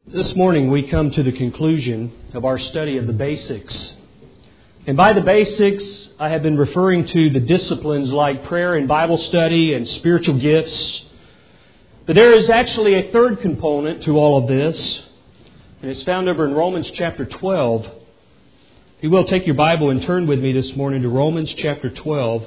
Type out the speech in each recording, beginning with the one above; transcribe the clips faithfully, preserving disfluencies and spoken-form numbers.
This morning we come to the conclusion of our study of the basics. And by the basics, I have been referring to the disciplines like prayer and Bible study and spiritual gifts. But there is actually a third component to all of this, and it's found over in Romans chapter twelve. If you will, take your Bible and turn with me this morning to Romans chapter twelve.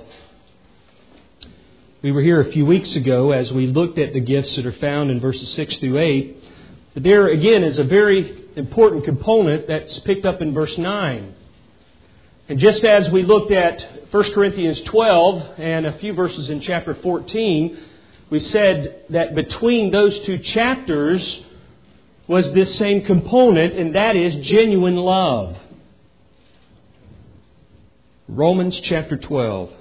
We were here a few weeks ago as we looked at the gifts that are found in verses six through eight. But there again is a very important component that's picked up in verse nine. And just as we looked at First Corinthians twelve and a few verses in chapter fourteen, we said that between those two chapters was this same component, and that is genuine love. Romans chapter twelve.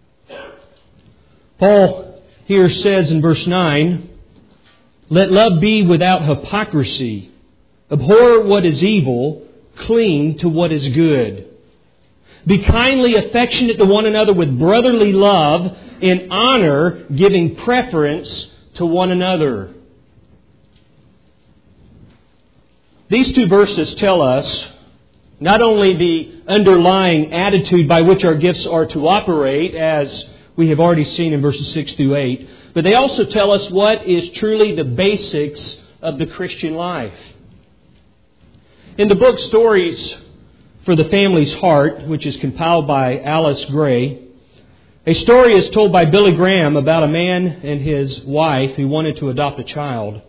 Paul here says in verse nine, "Let love be without hypocrisy. Abhor what is evil. Cling to what is good. Be kindly affectionate to one another with brotherly love, in honor, giving preference to one another." These two verses tell us not only the underlying attitude by which our gifts are to operate, as we have already seen in verses six through eight, but they also tell us what is truly the basics of the Christian life. In the book Stories for the Family's Heart, which is compiled by Alice Gray, a story is told by Billy Graham about a man and his wife who wanted to adopt a child.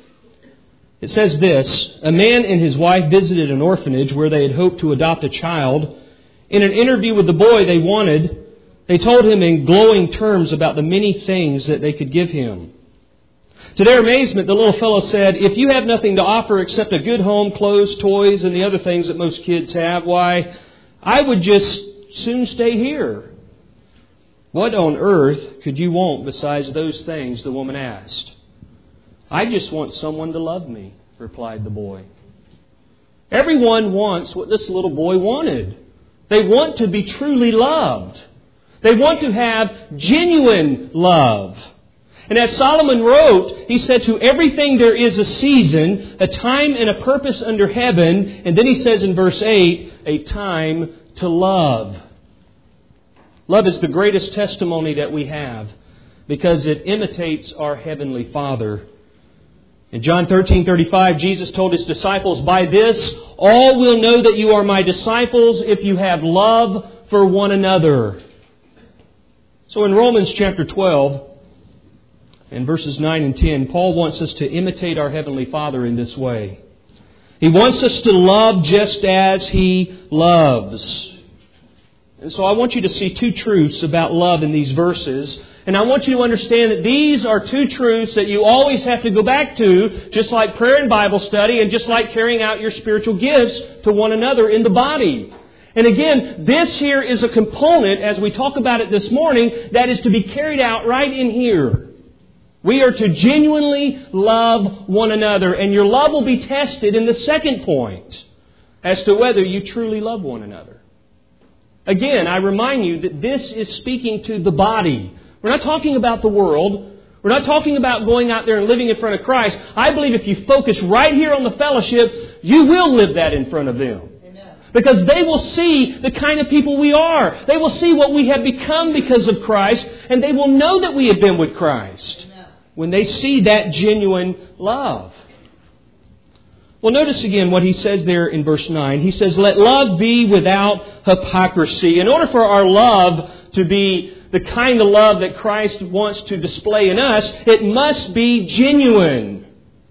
It says this: "A man and his wife visited an orphanage where they had hoped to adopt a child. In an interview with the boy they wanted, they told him in glowing terms about the many things that they could give him. To their amazement, the little fellow said, 'If you have nothing to offer except a good home, clothes, toys, and the other things that most kids have, why, I would just soon stay here.' 'What on earth could you want besides those things?' the woman asked. 'I just want someone to love me,' replied the boy. Everyone wants what this little boy wanted. They want to be truly loved. They want to have genuine love. And as Solomon wrote, he said, 'To everything there is a season, a time and a purpose under heaven.' And then he says in verse eight, 'A time to love.'" Love is the greatest testimony that we have because it imitates our Heavenly Father. In John thirteen thirty-five, Jesus told His disciples, "By this all will know that you are my disciples if you have love for one another." So in Romans chapter twelve, in verses nine and ten, Paul wants us to imitate our Heavenly Father in this way. He wants us to love just as He loves. And so I want you to see two truths about love in these verses. And I want you to understand that these are two truths that you always have to go back to, just like prayer and Bible study, and just like carrying out your spiritual gifts to one another in the body. And again, this here is a component, as we talk about it this morning, that is to be carried out right in here. We are to genuinely love one another. And your love will be tested in the second point, as to whether you truly love one another. Again, I remind you that this is speaking to the body. We're not talking about the world. We're not talking about going out there and living in front of Christ. I believe if you focus right here on the fellowship, you will live that in front of them. Because they will see the kind of people we are. They will see what we have become because of Christ. And they will know that we have been with Christ when they see that genuine love. Well, notice again what he says there in verse nine. He says, "Let love be without hypocrisy." In order for our love to be the kind of love that Christ wants to display in us, it must be genuine.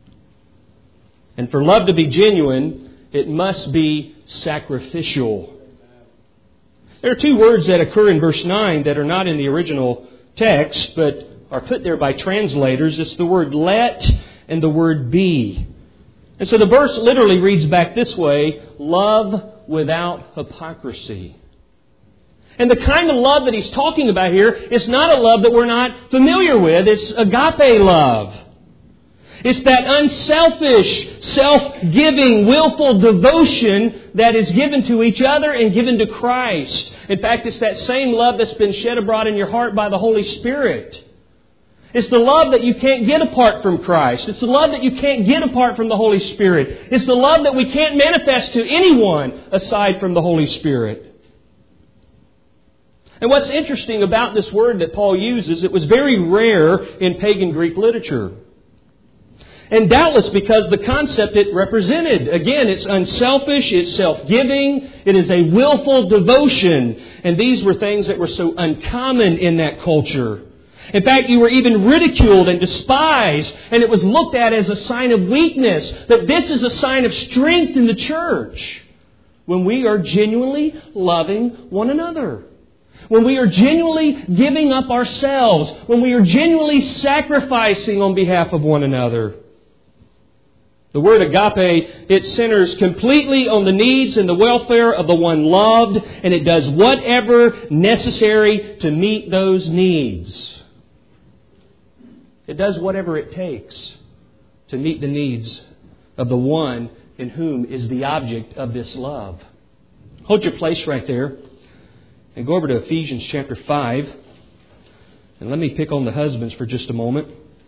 And for love to be genuine, it must be sacrificial. There are two words that occur in verse nine that are not in the original text, but are put there by translators. It's the word "let" and the word "be." And so the verse literally reads back this way: "Love without hypocrisy." And the kind of love that he's talking about here is not a love that we're not familiar with. It's agape love. It's that unselfish, self-giving, willful devotion that is given to each other and given to Christ. In fact, it's that same love that's been shed abroad in your heart by the Holy Spirit. It's the love that you can't get apart from Christ. It's the love that you can't get apart from the Holy Spirit. It's the love that we can't manifest to anyone aside from the Holy Spirit. And what's interesting about this word that Paul uses, it was very rare in pagan Greek literature. And doubtless because the concept it represented. Again, it's unselfish, it's self-giving, it is a willful devotion. And these were things that were so uncommon in that culture. In fact, you were even ridiculed and despised, and it was looked at as a sign of weakness, that this is a sign of strength in the church when we are genuinely loving one another. When we are genuinely giving up ourselves, when we are genuinely sacrificing on behalf of one another. The word agape, it centers completely on the needs and the welfare of the one loved, and it does whatever necessary to meet those needs. It does whatever it takes to meet the needs of the one in whom is the object of this love. Hold your place right there and go over to Ephesians chapter five. And let me pick on the husbands for just a moment.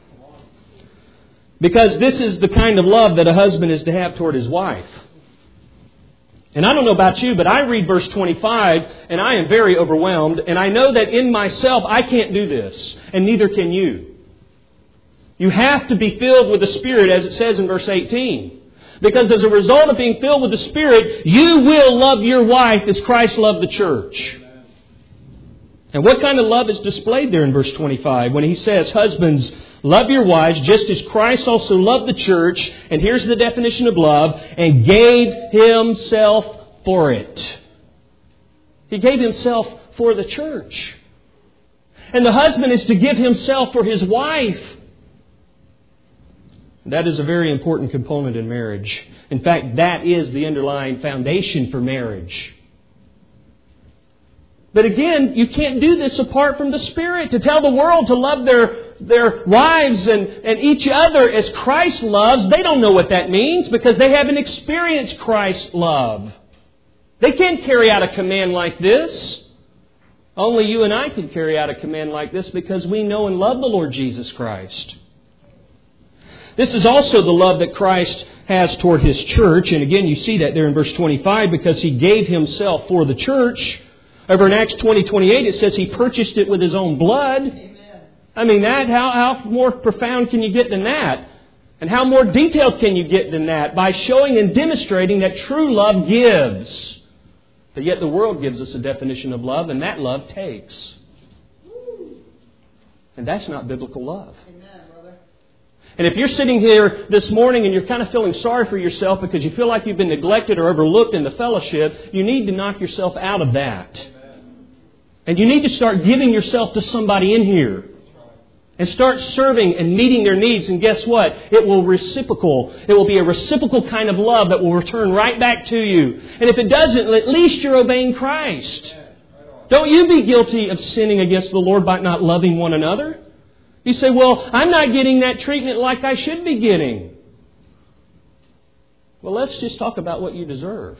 Because this is the kind of love that a husband is to have toward his wife. And I don't know about you, but I read verse twenty-five and I am very overwhelmed. And I know that in myself I can't do this. And neither can you. You have to be filled with the Spirit, as it says in verse eighteen. Because as a result of being filled with the Spirit, you will love your wife as Christ loved the church. And what kind of love is displayed there in verse twenty-five when he says, husbands, love your wives just as Christ also loved the church, and here's the definition of love, and gave Himself for it. He gave Himself for the church. And the husband is to give himself for his wife. That is a very important component in marriage. In fact, that is the underlying foundation for marriage. But again, you can't do this apart from the Spirit. To tell the world to love their, their wives and, and each other as Christ loves, they don't know what that means because they haven't experienced Christ's love. They can't carry out a command like this. Only you and I can carry out a command like this because we know and love the Lord Jesus Christ. This is also the love that Christ has toward His church. And again, you see that there in verse twenty-five because He gave Himself for the church. Over in Acts twenty twenty-eight, it says He purchased it with His own blood. Amen. I mean, that how, how more profound can you get than that? And how more detailed can you get than that? By showing and demonstrating that true love gives. But yet the world gives us a definition of love, and that love takes. And that's not biblical love. And if you're sitting here this morning and you're kind of feeling sorry for yourself because you feel like you've been neglected or overlooked in the fellowship, you need to knock yourself out of that. And you need to start giving yourself to somebody in here. And start serving and meeting their needs. And guess what? It will reciprocal. It will be a reciprocal kind of love that will return right back to you. And if it doesn't, at least you're obeying Christ. Don't you be guilty of sinning against the Lord by not loving one another. You say, well, I'm not getting that treatment like I should be getting. Well, let's just talk about what you deserve.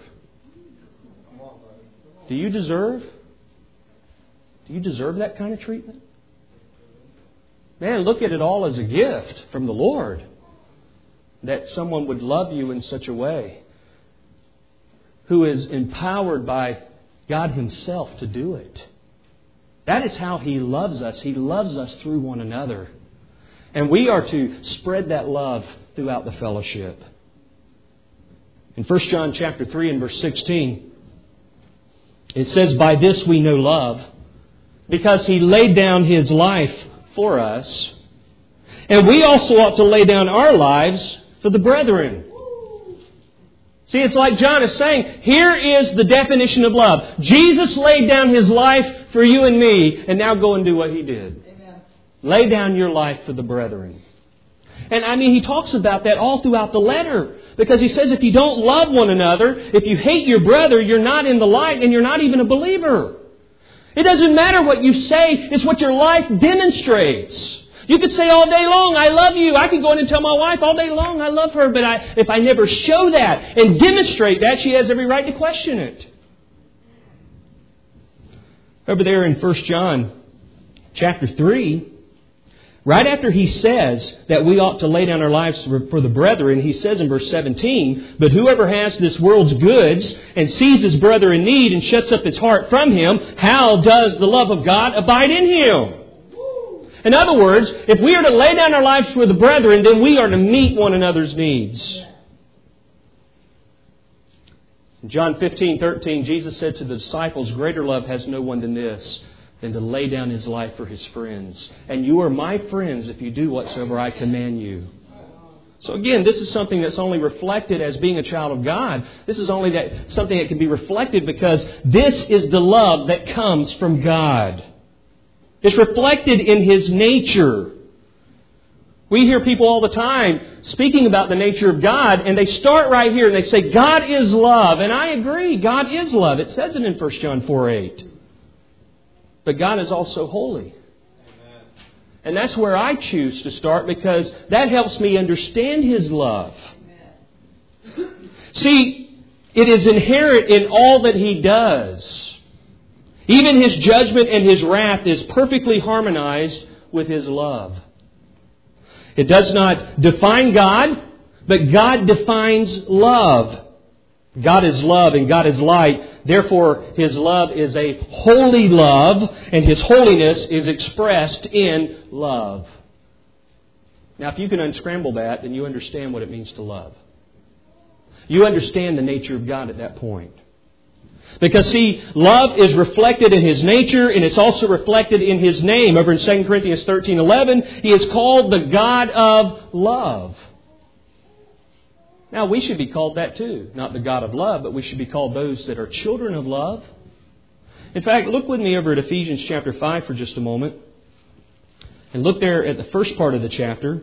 Do you deserve? Do you deserve that kind of treatment? Man, look at it all as a gift from the Lord. That someone would love you in such a way. Who is empowered by God Himself to do it. That is how He loves us. He loves us through one another. And we are to spread that love throughout the fellowship. In First John chapter three and verse sixteen, it says, by this we know love, because He laid down His life for us. And we also ought to lay down our lives for the brethren. See, it's like John is saying, here is the definition of love. Jesus laid down His life for you and me, and now go and do what He did. Amen. Lay down your life for the brethren. And I mean, he talks about that all throughout the letter. Because he says if you don't love one another, if you hate your brother, you're not in the light and you're not even a believer. It doesn't matter what you say, it's what your life demonstrates. You could say all day long, I love you. I could go in and tell my wife all day long, I love her. But I, if I never show that and demonstrate that, she has every right to question it. Over there in First John chapter three, right after He says that we ought to lay down our lives for the brethren, He says in verse seventeen, "But whoever has this world's goods and sees his brother in need and shuts up his heart from him, how does the love of God abide in him?" In other words, if we are to lay down our lives for the brethren, then we are to meet one another's needs. In John fifteen thirteen, Jesus said to the disciples, "Greater love has no one than this, than to lay down his life for his friends. And you are my friends if you do whatsoever I command you." So again, this is something that's only reflected as being a child of God. This is only that something that can be reflected because this is the love that comes from God. It's reflected in His nature. We hear people all the time speaking about the nature of God, and they start right here and they say, God is love. And I agree, God is love. It says it in First John four eight. But God is also holy. Amen. And that's where I choose to start because that helps me understand His love. Amen. See, it is inherent in all that He does. Even His judgment and His wrath is perfectly harmonized with His love. It does not define God, but God defines love. God is love and God is light. Therefore, His love is a holy love, and His holiness is expressed in love. Now, if you can unscramble that, then you understand what it means to love. You understand the nature of God at that point. Because, see, love is reflected in His nature, and it's also reflected in His name. Over in Second Corinthians thirteen eleven, He is called the God of love. Now, we should be called that too. Not the God of love, but we should be called those that are children of love. In fact, look with me over at Ephesians chapter five for just a moment. And look there at the first part of the chapter.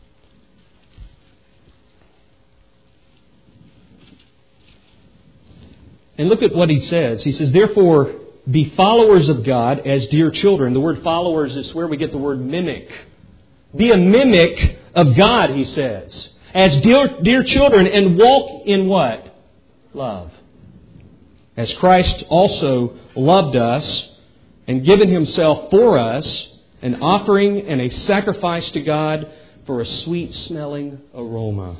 And look at what he says. He says, "Therefore, be followers of God as dear children." The word followers is where we get the word mimic. Be a mimic of God, he says. As dear, dear children, and walk in what? Love. As Christ also loved us and given Himself for us, an offering and a sacrifice to God for a sweet-smelling aroma.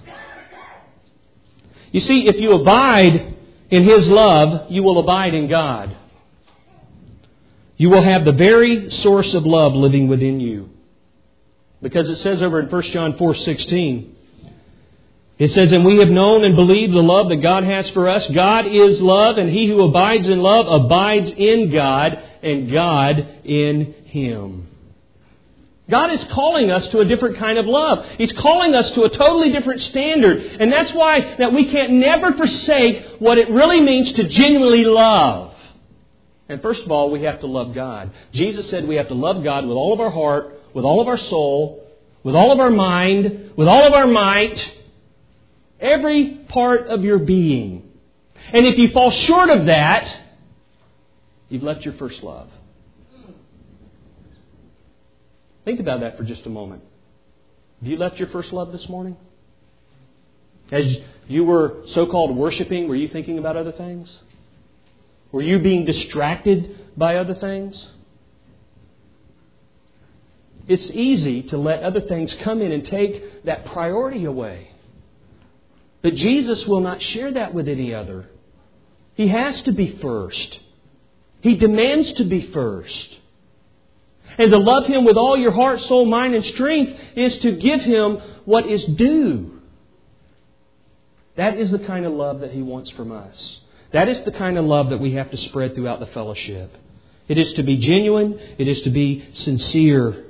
You see, if you abide in His love, you will abide in God. You will have the very source of love living within you. Because it says over in First John four sixteen, it says, "And we have known and believed the love that God has for us. God is love, and he who abides in love abides in God, and God in him." God is calling us to a different kind of love. He's calling us to a totally different standard. And that's why that we can't never forsake what it really means to genuinely love. And first of all, we have to love God. Jesus said we have to love God with all of our heart, with all of our soul, with all of our mind, with all of our might, every part of your being. And if you fall short of that, you've left your first love. Think about that for just a moment. Have you left your first love this morning? As you were so-called worshiping, were you thinking about other things? Were you being distracted by other things? It's easy to let other things come in and take that priority away. But Jesus will not share that with any other. He has to be first. He demands to be first. And to love Him with all your heart, soul, mind, and strength is to give Him what is due. That is the kind of love that He wants from us. That is the kind of love that we have to spread throughout the fellowship. It is to be genuine. It is to be sincere.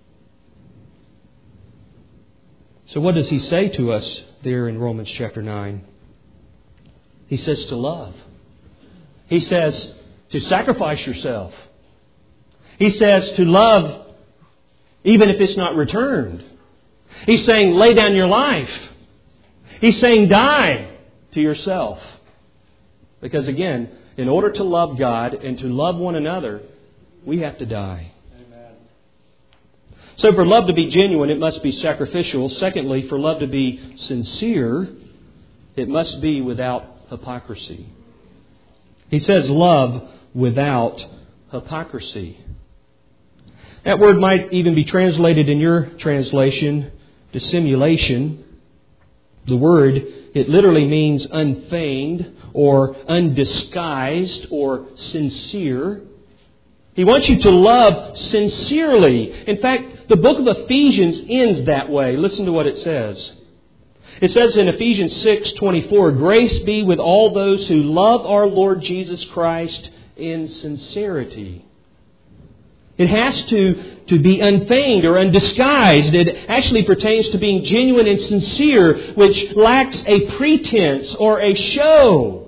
So what does He say to us there in Romans chapter nine? He says to love. He says to sacrifice yourself. He says to love even if it's not returned. He's saying lay down your life. He's saying die to yourself. Because again, in order to love God and to love one another, we have to die. Amen. So for love to be genuine, it must be sacrificial. Secondly, for love to be sincere, it must be without hypocrisy. He says love without hypocrisy. That word might even be translated in your translation, dissimulation. The word, it literally means unfeigned or undisguised or sincere. He wants you to love sincerely. In fact, the book of Ephesians ends that way. Listen to what it says. It says in Ephesians six twenty-four, "Grace be with all those who love our Lord Jesus Christ in sincerity." It has to, to be unfeigned or undisguised. It actually pertains to being genuine and sincere, which lacks a pretense or a show.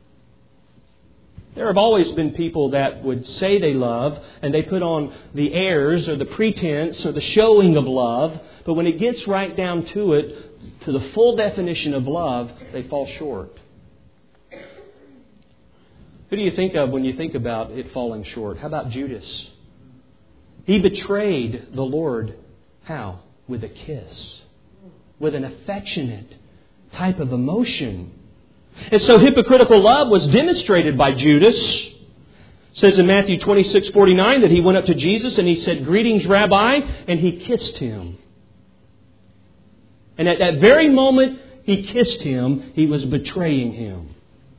There have always been people that would say they love, and they put on the airs or the pretense or the showing of love. But when it gets right down to it, to the full definition of love, they fall short. Who do you think of when you think about it falling short? How about Judas? He betrayed the Lord. How? With a kiss. With an affectionate type of emotion. And so hypocritical love was demonstrated by Judas. It says in Matthew twenty-six forty-nine that he went up to Jesus and he said, "Greetings, Rabbi," and he kissed him. And at that very moment he kissed him, he was betraying him.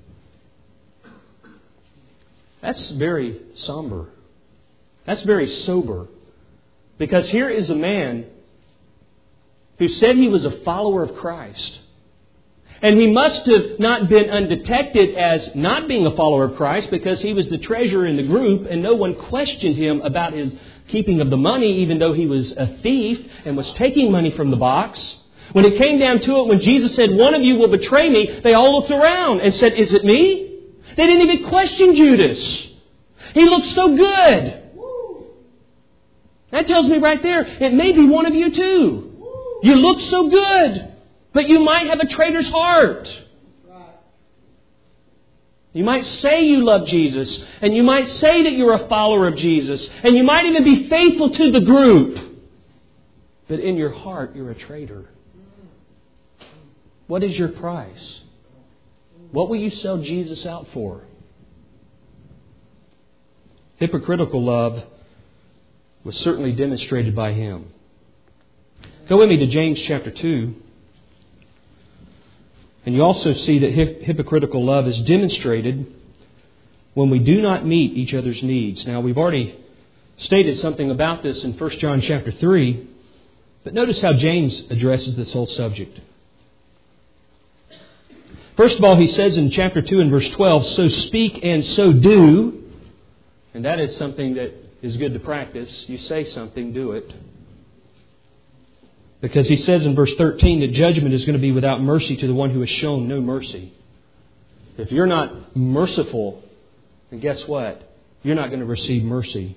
That's very somber. That's very sober. Because here is a man who said he was a follower of Christ. And he must have not been undetected as not being a follower of Christ, because he was the treasurer in the group and no one questioned him about his keeping of the money, even though he was a thief and was taking money from the box. When it came down to it, when Jesus said, "One of you will betray me," they all looked around and said, "Is it me?" They didn't even question Judas. He looked so good. That tells me right there, it may be one of you too. You look so good, but you might have a traitor's heart. You might say you love Jesus, and you might say that you're a follower of Jesus, and you might even be faithful to the group. But in your heart, you're a traitor. What is your price? What will you sell Jesus out for? Hypocritical love was certainly demonstrated by him. Go with me to James chapter two. And you also see that hip- hypocritical love is demonstrated when we do not meet each other's needs. Now, we've already stated something about this in First John chapter three. But notice how James addresses this whole subject. First of all, he says in chapter two and verse twelve, "So speak and so do." And that is something that is good to practice. You say something, do it. Because he says in verse thirteen that judgment is going to be without mercy to the one who has shown no mercy. If you're not merciful, then guess what? You're not going to receive mercy.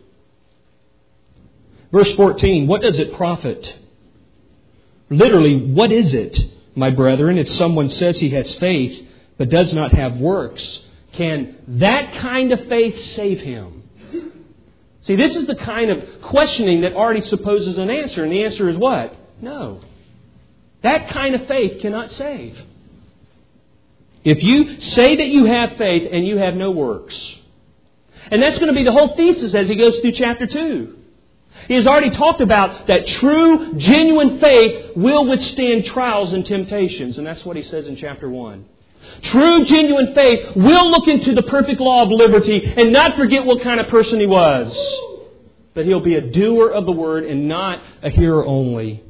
Verse fourteen, "What does it profit?" Literally, what is it, my brethren, if someone says he has faith but does not have works? Can that kind of faith save him? See, this is the kind of questioning that already supposes an answer. And the answer is what? No. That kind of faith cannot save. If you say that you have faith and you have no works. And that's going to be the whole thesis as he goes through chapter two. He has already talked about that true, genuine faith will withstand trials and temptations. And that's what he says in chapter one. True, genuine faith will look into the perfect law of liberty and not forget what kind of person he was. But he'll be a doer of the word and not a hearer only.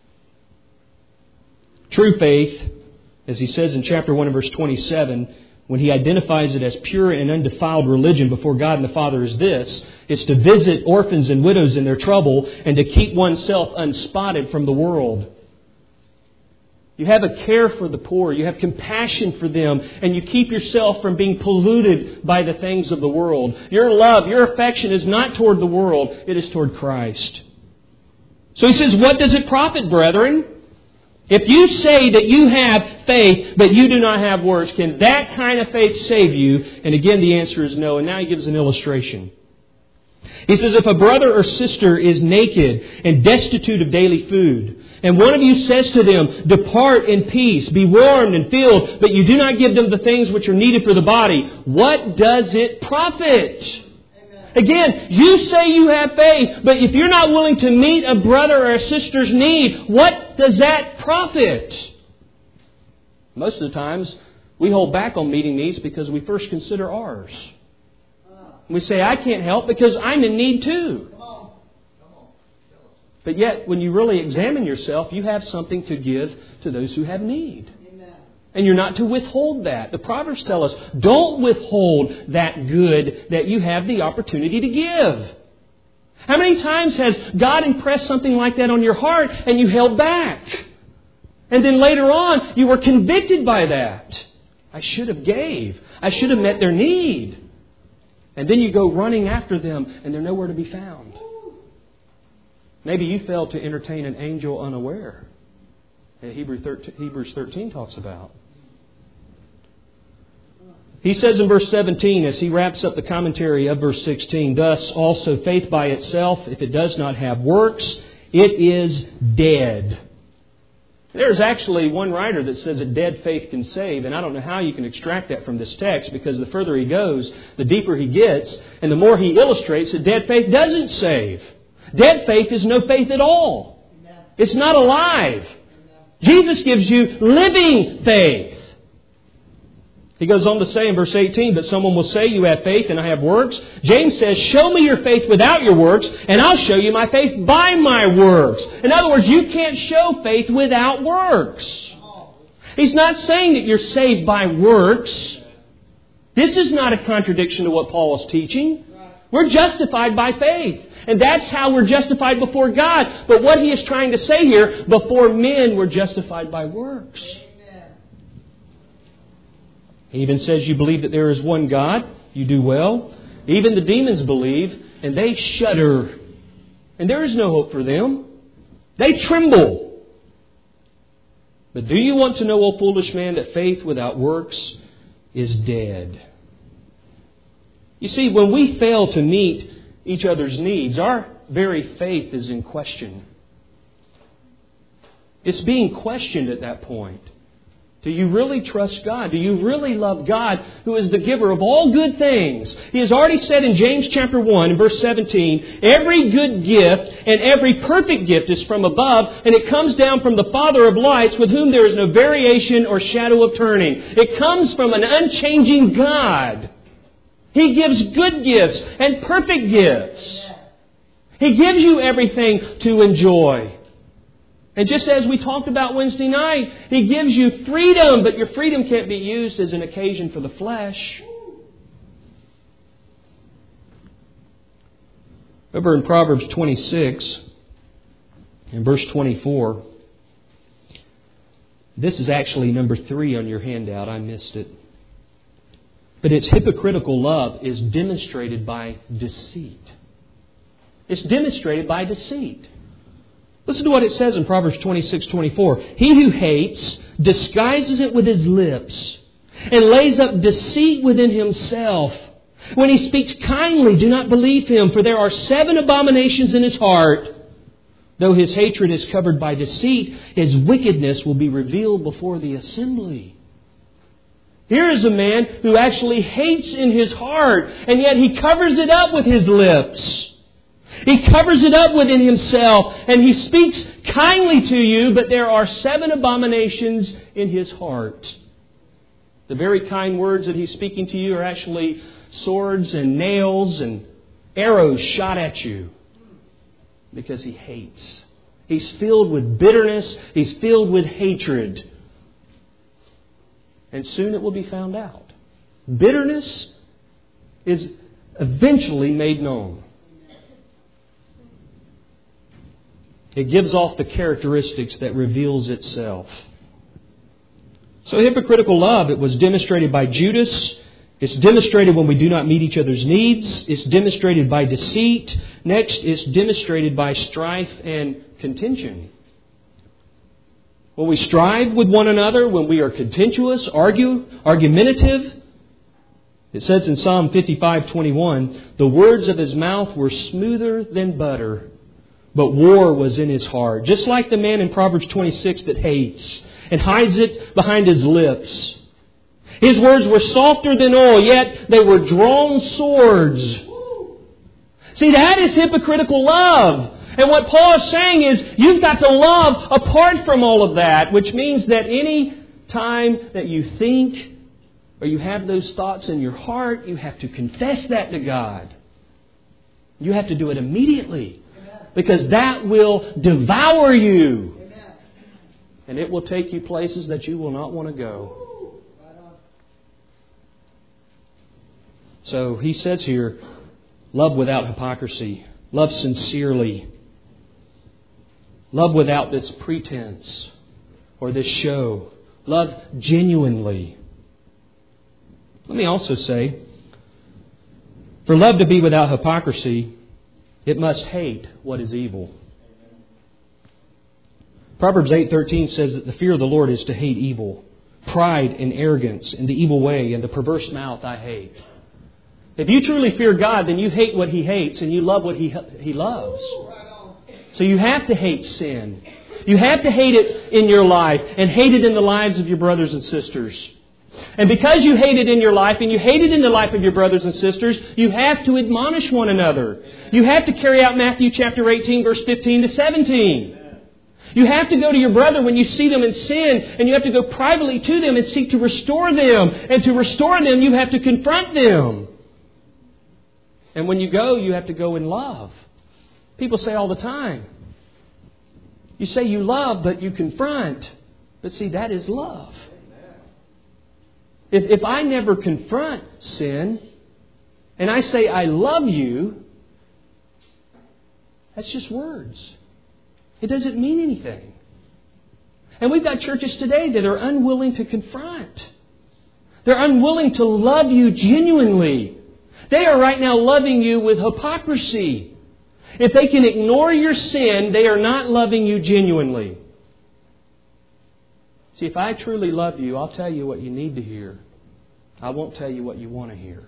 True faith, as he says in chapter one and verse twenty-seven, when he identifies it as pure and undefiled religion before God and the Father, is this: it's to visit orphans and widows in their trouble and to keep oneself unspotted from the world. You have a care for the poor. You have compassion for them. And you keep yourself from being polluted by the things of the world. Your love, your affection is not toward the world. It is toward Christ. So he says, what does it profit, brethren? If you say that you have faith, but you do not have works, can that kind of faith save you? And again, the answer is no. And now he gives an illustration. He says, if a brother or sister is naked and destitute of daily food, and one of you says to them, depart in peace, be warmed and filled, but you do not give them the things which are needed for the body, what does it profit? Amen. Again, you say you have faith, but if you're not willing to meet a brother or a sister's need, what does that profit? Most of the times, we hold back on meeting needs because we first consider ours. We say, I can't help because I'm in need too. But yet, when you really examine yourself, you have something to give to those who have need. And you're not to withhold that. The Proverbs tell us, don't withhold that good that you have the opportunity to give. How many times has God impressed something like that on your heart and you held back? And then later on, you were convicted by that. I should have gave. I should have met their need. And then you go running after them and they're nowhere to be found. Maybe you failed to entertain an angel unaware. That Hebrews thirteen talks about. He says in verse seventeen, as he wraps up the commentary of verse sixteen, thus also faith by itself, if it does not have works, it is dead. There's actually one writer that says that dead faith can save, and I don't know how you can extract that from this text, because the further he goes, the deeper he gets, and the more he illustrates that dead faith doesn't save. Dead faith is no faith at all. It's not alive. Jesus gives you living faith. He goes on to say in verse eighteen, but someone will say, you have faith and I have works. James says, show me your faith without your works, and I'll show you my faith by my works. In other words, you can't show faith without works. He's not saying that you're saved by works. This is not a contradiction to what Paul is teaching. We're justified by faith. And that's how we're justified before God. But what he is trying to say here, before men, we're justified by works. He even says you believe that there is one God. You do well. Even the demons believe, and they shudder. And there is no hope for them. They tremble. But do you want to know, O foolish man, that faith without works is dead? You see, when we fail to meet each other's needs, our very faith is in question. It's being questioned at that point. Do you really trust God? Do you really love God, who is the giver of all good things? He has already said in James chapter one, in verse seventeen, every good gift and every perfect gift is from above, and it comes down from the Father of lights, with whom there is no variation or shadow of turning. It comes from an unchanging God. He gives good gifts and perfect gifts. He gives you everything to enjoy. And just as we talked about Wednesday night, He gives you freedom, but your freedom can't be used as an occasion for the flesh. Over in Proverbs twenty-six, in verse twenty-four, this is actually number three on your handout. I missed it. But its hypocritical love is demonstrated by deceit. It's demonstrated by deceit. Listen to what it says in Proverbs twenty-six twenty-four. He who hates disguises it with his lips and lays up deceit within himself. When he speaks kindly, do not believe him, for there are seven abominations in his heart. Though his hatred is covered by deceit, his wickedness will be revealed before the assembly. Here is a man who actually hates in his heart, and yet he covers it up with his lips. He covers it up within himself, and he speaks kindly to you, but there are seven abominations in his heart. The very kind words that he's speaking to you are actually swords and nails and arrows shot at you, because he hates. He's filled with bitterness. He's filled with hatred. And soon it will be found out. Bitterness is eventually made known. It gives off the characteristics that reveals itself. So hypocritical love, it was demonstrated by Judas. It's demonstrated when we do not meet each other's needs. It's demonstrated by deceit. Next, it's demonstrated by strife and contention. When we strive with one another, when we are contentious, argue, argumentative. It says in Psalm fifty-five twenty-one, the words of his mouth were smoother than butter, but war was in his heart. Just like the man in Proverbs twenty-six that hates and hides it behind his lips. His words were softer than oil, yet they were drawn swords. See, that is hypocritical love. And what Paul is saying is, you've got to love apart from all of that, which means that any time that you think or you have those thoughts in your heart, you have to confess that to God. You have to do it immediately, because that will devour you. And it will take you places that you will not want to go. So he says here, love without hypocrisy. Love sincerely. Love without this pretense or this show. Love genuinely. Let me also say, for love to be without hypocrisy, it must hate what is evil. Proverbs eight thirteen says that the fear of the Lord is to hate evil. Pride and arrogance and the evil way and the perverse mouth I hate. If you truly fear God, then you hate what He hates and you love what He He loves. So you have to hate sin. You have to hate it in your life and hate it in the lives of your brothers and sisters. And because you hate it in your life and you hate it in the life of your brothers and sisters, you have to admonish one another. You have to carry out Matthew chapter eighteen, verse fifteen to seventeen. You have to go to your brother when you see them in sin, and you have to go privately to them and seek to restore them. And to restore them, you have to confront them. And when you go, you have to go in love. People say all the time, you say you love, but you confront. But see, that is love. If, if I never confront sin, and I say I love you, that's just words. It doesn't mean anything. And we've got churches today that are unwilling to confront. They're unwilling to love you genuinely. They are right now loving you with hypocrisy. If they can ignore your sin, they are not loving you genuinely. See, if I truly love you, I'll tell you what you need to hear. I won't tell you what you want to hear.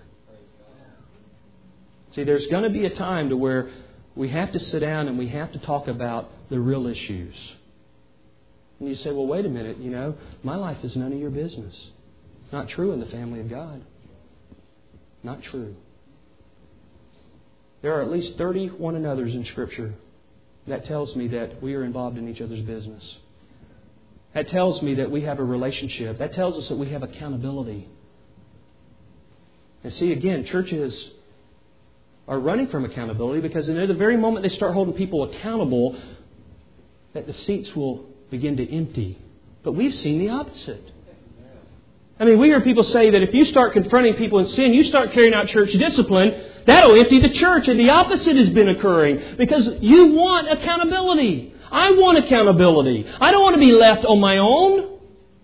See, there's going to be a time to where we have to sit down and we have to talk about the real issues. And you say, well, wait a minute, you know, my life is none of your business. Not true in the family of God. Not true. There are at least thirty one another's in Scripture. That tells me that we are involved in each other's business. That tells me that we have a relationship. That tells us that we have accountability. And see, again, churches are running from accountability because in the very moment they start holding people accountable, that the seats will begin to empty. But we've seen the opposite. I mean, we hear people say that if you start confronting people in sin, you start carrying out church discipline, that'll empty the church. And the opposite has been occurring because you want accountability. I want accountability. I don't want to be left on my own.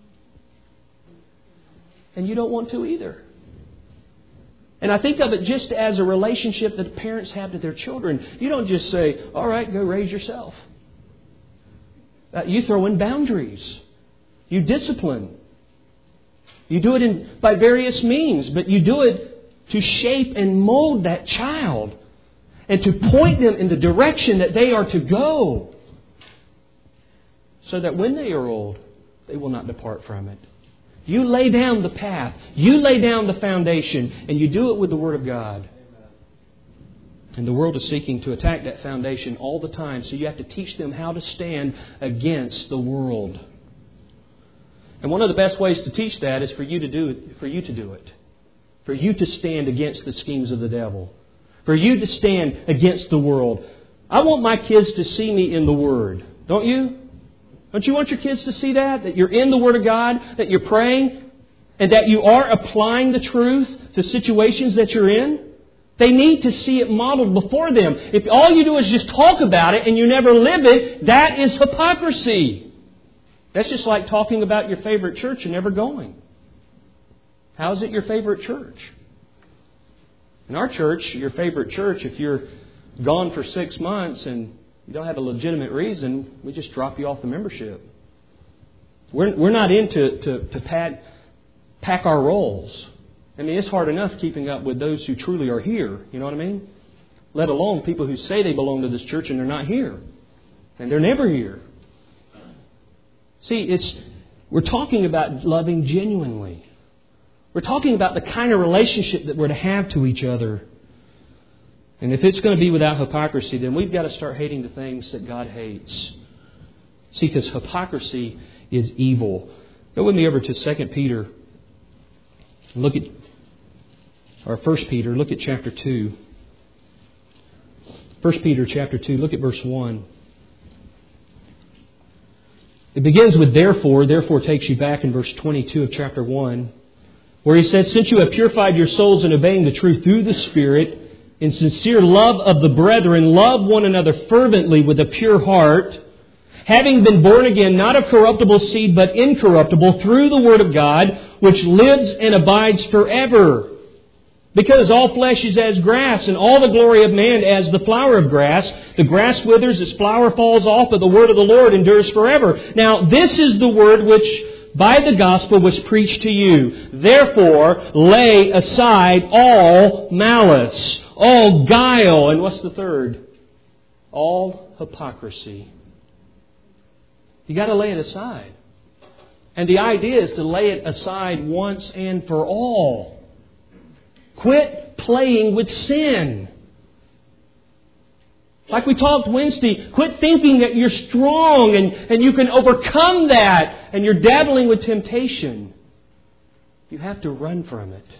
And you don't want to either. And I think of it just as a relationship that parents have to their children. You don't just say, all right, go raise yourself. Uh, you throw in boundaries. You discipline. You do it in, by various means, but you do it to shape and mold that child and to point them in the direction that they are to go so that when they are old, they will not depart from it. You lay down the path. You lay down the foundation. And you do it with the Word of God. And the world is seeking to attack that foundation all the time. So you have to teach them how to stand against the world. And one of the best ways to teach that is for you to do it, for you to do it. For you to stand against the schemes of the devil. For you to stand against the world. I want my kids to see me in the Word. Don't you? Don't you want your kids to see that? That you're in the Word of God, that you're praying, and that you are applying the truth to situations that you're in? They need to see it modeled before them. If all you do is just talk about it and you never live it, that is hypocrisy. That's just like talking about your favorite church and never going. How is it your favorite church? In our church, your favorite church, if you're gone for six months and you don't have a legitimate reason, we just drop you off the membership. We're, we're not in to, to, to pack, pack our roles. I mean, it's hard enough keeping up with those who truly are here. You know what I mean? Let alone people who say they belong to this church and they're not here. And they're never here. See, it's we're talking about loving genuinely. We're talking about the kind of relationship that we're to have to each other. And if it's going to be without hypocrisy, then we've got to start hating the things that God hates. See, because hypocrisy is evil. Go with me over to Second Peter. Look at, or First Peter, look at chapter two. First Peter chapter two, look at verse one. It begins with therefore, therefore takes you back in verse twenty-two of chapter one, where he says, since you have purified your souls in obeying the truth through the Spirit, in sincere love of the brethren, love one another fervently with a pure heart, having been born again, not of corruptible seed, but incorruptible, through the Word of God, which lives and abides forever. Because all flesh is as grass, and all the glory of man as the flower of grass. The grass withers, its flower falls off, but the word of the Lord endures forever. Now, this is the word which by the gospel was preached to you. Therefore, lay aside all malice, all guile, and what's the third? All hypocrisy. You got to lay it aside. And the idea is to lay it aside once and for all. Quit playing with sin. Like we talked Wednesday, quit thinking that you're strong and, and you can overcome that and you're dabbling with temptation. You have to run from it.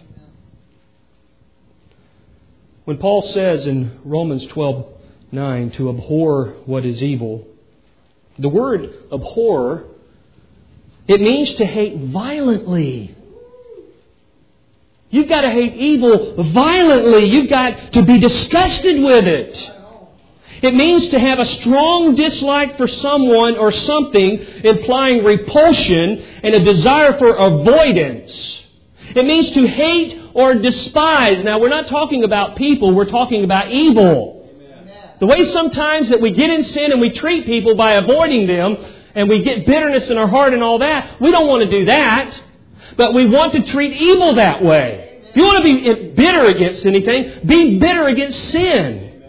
When Paul says in Romans twelve nine to abhor what is evil, the word abhor, it means to hate violently. You've got to hate evil violently. You've got to be disgusted with it. It means to have a strong dislike for someone or something, implying repulsion and a desire for avoidance. It means to hate or despise. Now, we're not talking about people. We're talking about evil. Amen. The way sometimes that we get in sin and we treat people by avoiding them, and we get bitterness in our heart and all that, we don't want to do that. But we want to treat evil that way. If you want to be bitter against anything, be bitter against sin.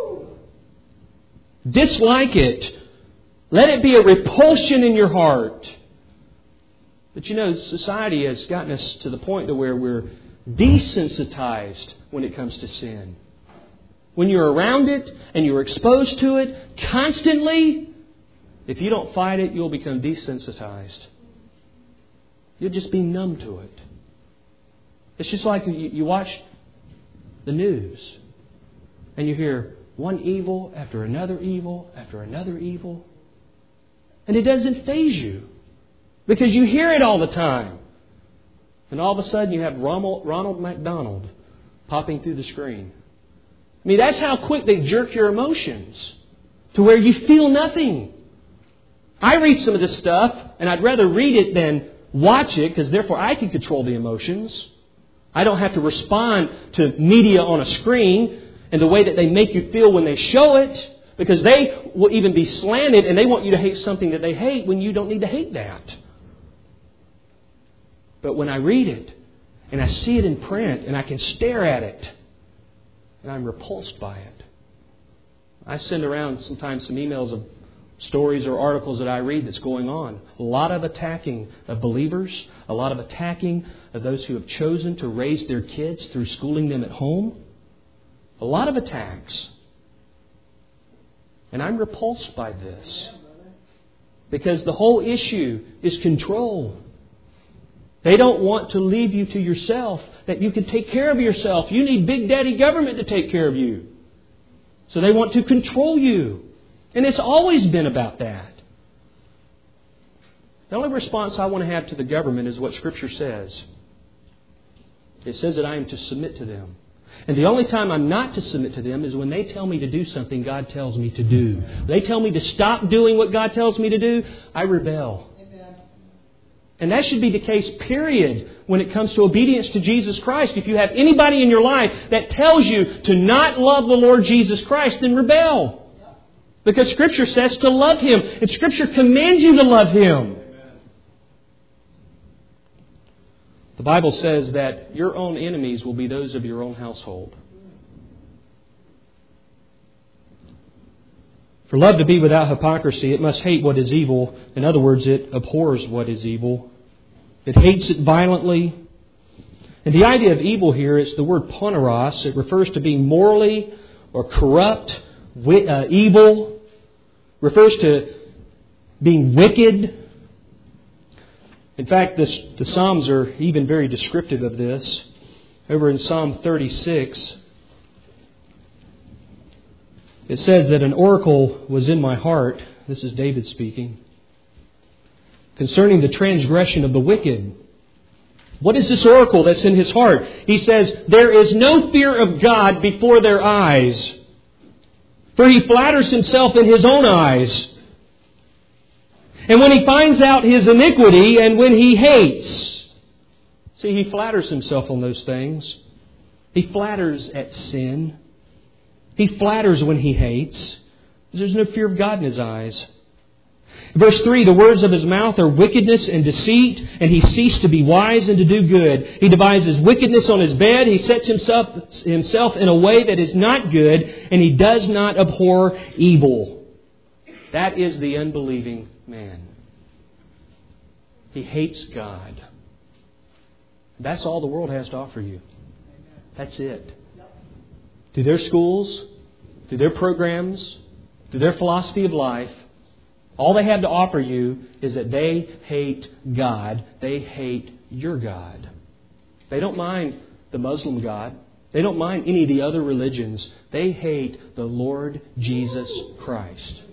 Dislike it. Let it be a repulsion in your heart. But you know, society has gotten us to the point to where we're desensitized when it comes to sin. When you're around it and you're exposed to it constantly, if you don't fight it, you'll become desensitized. You'll just be numb to it. It's just like you, you watch the news and you hear one evil after another evil after another evil. And it doesn't faze you because you hear it all the time. And all of a sudden you have Ronald, Ronald McDonald popping through the screen. I mean, that's how quick they jerk your emotions to where you feel nothing. I read some of this stuff and I'd rather read it than watch it, because therefore I can control the emotions. I don't have to respond to media on a screen and the way that they make you feel when they show it, because they will even be slanted and they want you to hate something that they hate when you don't need to hate that. But when I read it and I see it in print and I can stare at it and I'm repulsed by it. I send around sometimes some emails of stories or articles that I read that's going on. A lot of attacking of believers. A lot of attacking of those who have chosen to raise their kids through schooling them at home. A lot of attacks. And I'm repulsed by this. Because the whole issue is control. They don't want to leave you to yourself, that you can take care of yourself. You need Big Daddy government to take care of you. So they want to control you. And it's always been about that. The only response I want to have to the government is what Scripture says. It says that I am to submit to them. And the only time I'm not to submit to them is when they tell me to do something God tells me to do. When they tell me to stop doing what God tells me to do, I rebel. And that should be the case, period, when it comes to obedience to Jesus Christ. If you have anybody in your life that tells you to not love the Lord Jesus Christ, then rebel. Because Scripture says to love Him. And Scripture commands you to love Him. The Bible says that your own enemies will be those of your own household. For love to be without hypocrisy, it must hate what is evil. In other words, it abhors what is evil. It hates it violently. And the idea of evil here is the word poneros. It refers to being morally or corrupt, wi- uh, evil. Refers to being wicked. In fact, this, the Psalms are even very descriptive of this. Over in Psalm thirty-six, it says that an oracle was in my heart. This is David speaking. Concerning the transgression of the wicked. What is this oracle that's in his heart? He says, there is no fear of God before their eyes. For he flatters himself in his own eyes. And when he finds out his iniquity and when he hates. See, he flatters himself on those things. He flatters at sin. He flatters when he hates. There's no fear of God in his eyes. Verse three, the words of his mouth are wickedness and deceit, and he ceased to be wise and to do good. He devises wickedness on his bed. He sets himself, himself in a way that is not good, and he does not abhor evil. That is the unbelieving man. He hates God. That's all the world has to offer you. That's it. Through their schools, through their programs, through their philosophy of life, all they have to offer you is that they hate God. They hate your God. They don't mind the Muslim God. They don't mind any of the other religions. They hate the Lord Jesus Christ.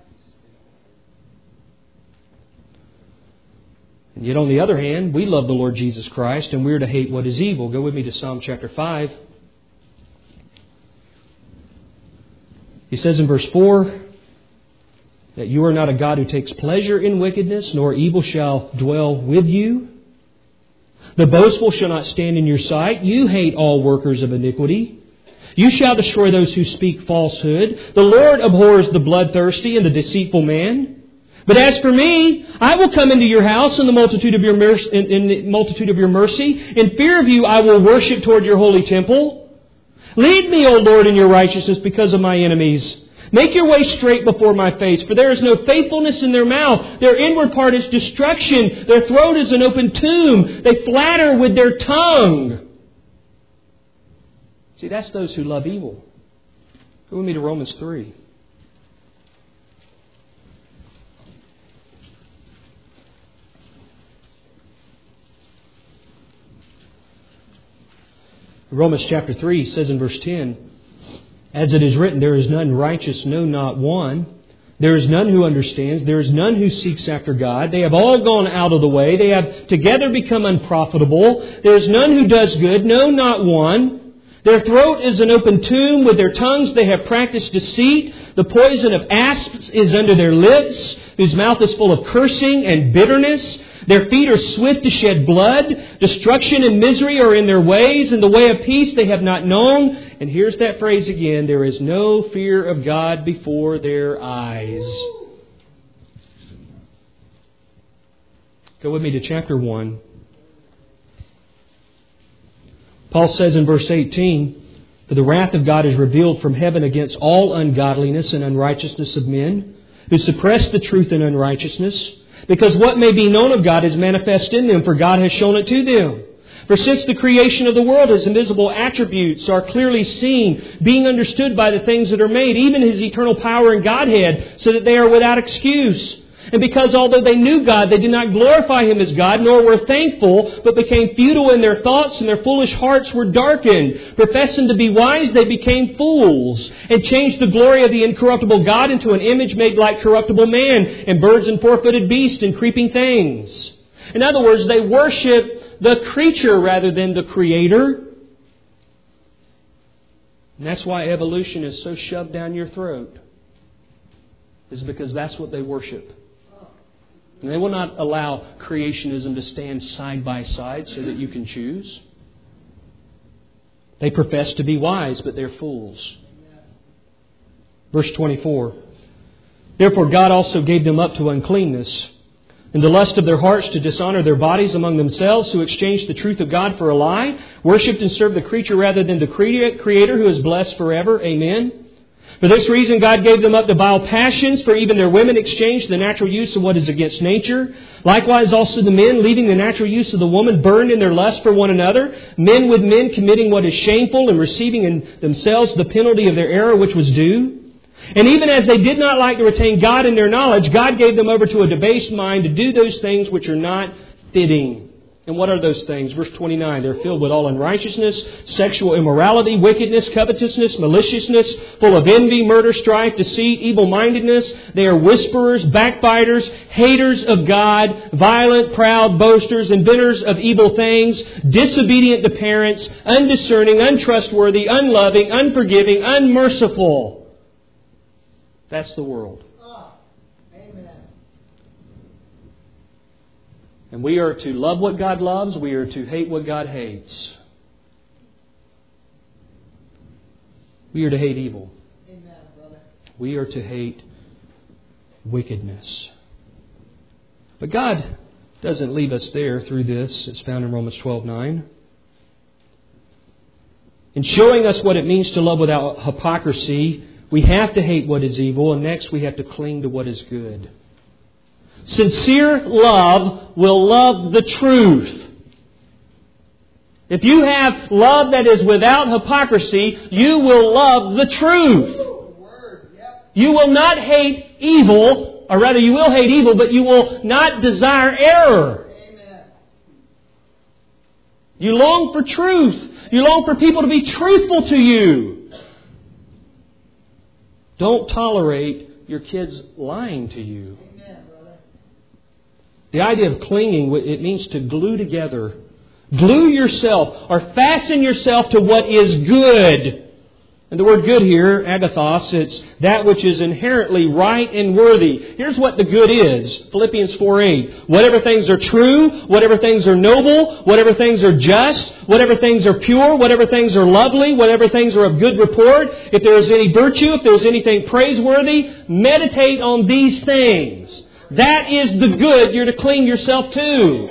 And yet on the other hand, we love the Lord Jesus Christ and we're to hate what is evil. Go with me to Psalm chapter five. He says in verse four, that you are not a God who takes pleasure in wickedness, nor evil shall dwell with you. The boastful shall not stand in your sight. You hate all workers of iniquity. You shall destroy those who speak falsehood. The Lord abhors the bloodthirsty and the deceitful man. But as for me, I will come into your house in the multitude of your mercy, in, in the multitude of your mercy. In fear of you, I will worship toward your holy temple. Lead me, O Lord, in your righteousness because of my enemies. Make your way straight before my face, for there is no faithfulness in their mouth. Their inward part is destruction. Their throat is an open tomb. They flatter with their tongue. See, that's those who love evil. Go with me to Romans three. Romans chapter three says in verse ten, as it is written, there is none righteous, no, not one. There is none who understands. There is none who seeks after God. They have all gone out of the way. They have together become unprofitable. There is none who does good, no, not one. Their throat is an open tomb. With their tongues they have practiced deceit. The poison of asps is under their lips, whose mouth is full of cursing and bitterness. Their feet are swift to shed blood. Destruction and misery are in their ways, and the way of peace they have not known. And here's that phrase again, there is no fear of God before their eyes. Go with me to chapter one. Paul says in verse eighteen, for the wrath of God is revealed from heaven against all ungodliness and unrighteousness of men, who suppress the truth in unrighteousness. Because what may be known of God is manifest in them, for God has shown it to them. For since the creation of the world, His invisible attributes are clearly seen, being understood by the things that are made, even His eternal power and Godhead, so that they are without excuse. And because although they knew God, they did not glorify Him as God, nor were thankful, but became futile in their thoughts, and their foolish hearts were darkened. Professing to be wise, they became fools, and changed the glory of the incorruptible God into an image made like corruptible man, and birds and four-footed beasts, and creeping things. In other words, they worship the creature rather than the Creator. And that's why evolution is so shoved down your throat. Is because that's what they worship. And they will not allow creationism to stand side by side so that you can choose. They profess to be wise, but they're fools. Verse twenty-four. Therefore God also gave them up to uncleanness, in the lust of their hearts to dishonor their bodies among themselves, who exchanged the truth of God for a lie, worshipped and served the creature rather than the Creator, who is blessed forever. Amen. For this reason, God gave them up to vile passions, for even their women exchanged the natural use of what is against nature. Likewise also the men, leaving the natural use of the woman, burned in their lust for one another, men with men committing what is shameful and receiving in themselves the penalty of their error which was due. And even as they did not like to retain God in their knowledge, God gave them over to a debased mind to do those things which are not fitting. And what are those things? Verse twenty-nine, they're filled with all unrighteousness, sexual immorality, wickedness, covetousness, maliciousness, full of envy, murder, strife, deceit, evil-mindedness. They are whisperers, backbiters, haters of God, violent, proud, boasters, inventors of evil things, disobedient to parents, undiscerning, untrustworthy, unloving, unforgiving, unmerciful. That's the world. And we are to love what God loves. We are to hate what God hates. We are to hate evil. Amen, brother. We are to hate wickedness. But God doesn't leave us there through this. It's found in Romans twelve nine. In showing us what it means to love without hypocrisy, we have to hate what is evil, and next we have to cling to what is good. Sincere love will love the truth. If you have love that is without hypocrisy, you will love the truth. You will not hate evil, or rather you will hate evil, but you will not desire error. You long for truth. You long for people to be truthful to you. Don't tolerate your kids lying to you. The idea of clinging, it means to glue together. Glue yourself or fasten yourself to what is good. And the word good here, agathos, it's that which is inherently right and worthy. Here's what the good is. Philippians four eight. Whatever things are true, whatever things are noble, whatever things are just, whatever things are pure, whatever things are lovely, whatever things are of good report, if there is any virtue, if there is anything praiseworthy, meditate on these things. That is the good you're to cling yourself to.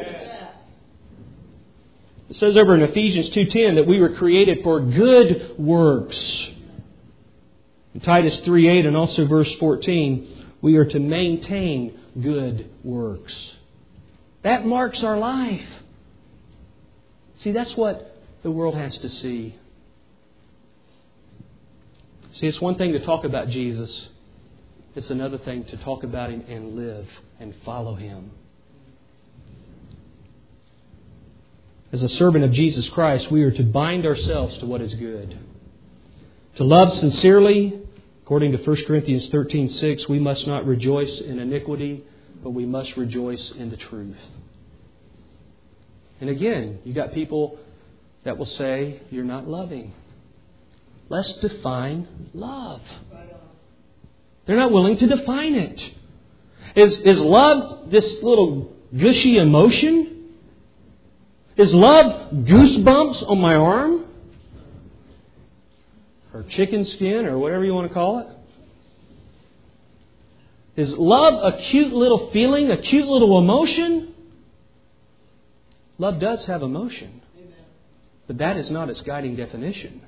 It says over in Ephesians two ten that we were created for good works. In Titus three eight and also verse fourteen, we are to maintain good works. That marks our life. See, that's what the world has to see. See, it's one thing to talk about Jesus. It's another thing to talk about Him and live and follow Him. As a servant of Jesus Christ, we are to bind ourselves to what is good. To love sincerely, according to First Corinthians thirteen six, we must not rejoice in iniquity, but we must rejoice in the truth. And again, you got people that will say, you're not loving. Let's define love. They're not willing to define it. Is, is love this little gushy emotion? Is love goosebumps on my arm? Or chicken skin, or whatever you want to call it? Is love a cute little feeling, a cute little emotion? Love does have emotion. But that is not its guiding definition.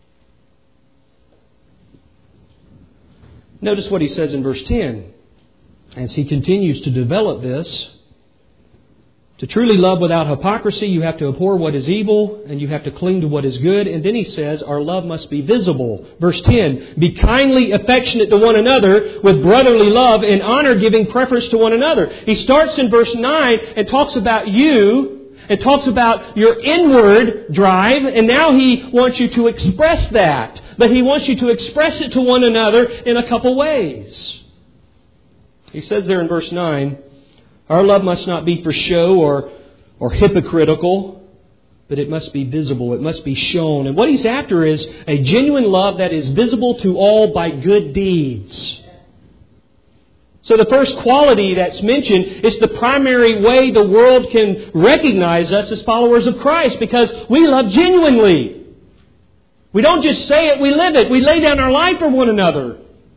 Notice what he says in verse ten. As he continues to develop this. To truly love without hypocrisy, you have to abhor what is evil and you have to cling to what is good. And then he says our love must be visible. Verse ten. Be kindly affectionate to one another with brotherly love and honor, giving preference to one another. He starts in verse nine and talks about you. It talks about your inward drive, and now he wants you to express that. But he wants you to express it to one another in a couple ways. He says there in verse nine, our love must not be for show or, or hypocritical, but it must be visible. It must be shown. And what he's after is a genuine love that is visible to all by good deeds. So the first quality that's mentioned is the primary way the world can recognize us as followers of Christ, because we love genuinely. We don't just say it, we live it. We lay down our life for one another.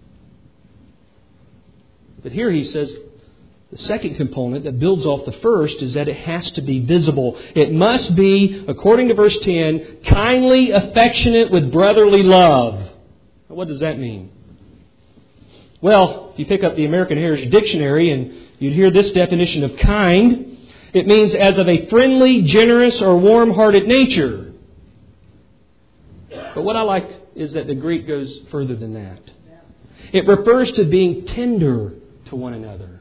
But here he says the second component that builds off the first is that it has to be visible. It must be, according to verse ten, kindly affectionate with brotherly love. What does that mean? Well, if you pick up the American Heritage Dictionary and you'd hear this definition of kind, it means as of a friendly, generous, or warm-hearted nature. But what I like is that the Greek goes further than that. It refers to being tender to one another.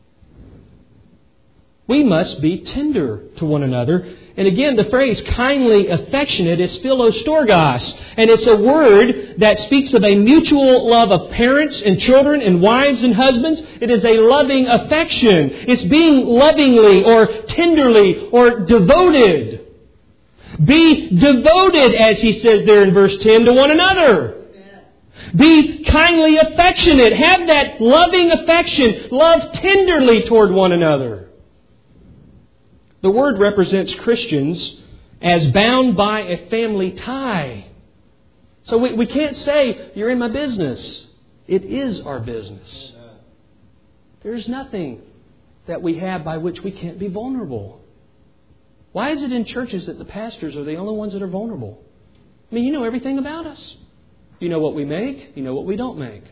We must be tender to one another. And again, the phrase kindly affectionate is philostorgos. And it's a word that speaks of a mutual love of parents and children and wives and husbands. It is a loving affection. It's being lovingly or tenderly or devoted. Be devoted, as he says there in verse ten, to one another. Be kindly affectionate. Have that loving affection. Love tenderly toward one another. The word represents Christians as bound by a family tie. So we, we can't say, you're in my business. It is our business. There's nothing that we have by which we can't be vulnerable. Why is it in churches that the pastors are the only ones that are vulnerable? I mean, you know everything about us. You know what we make. You know what we don't make.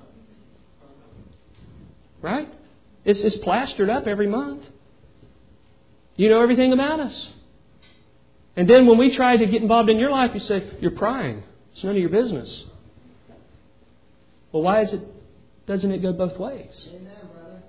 Right? It's, it's plastered up every month. You know everything about us. And then when we try to get involved in your life, you say, you're prying. It's none of your business. Well, why is it? Doesn't it go both ways? Amen, brother.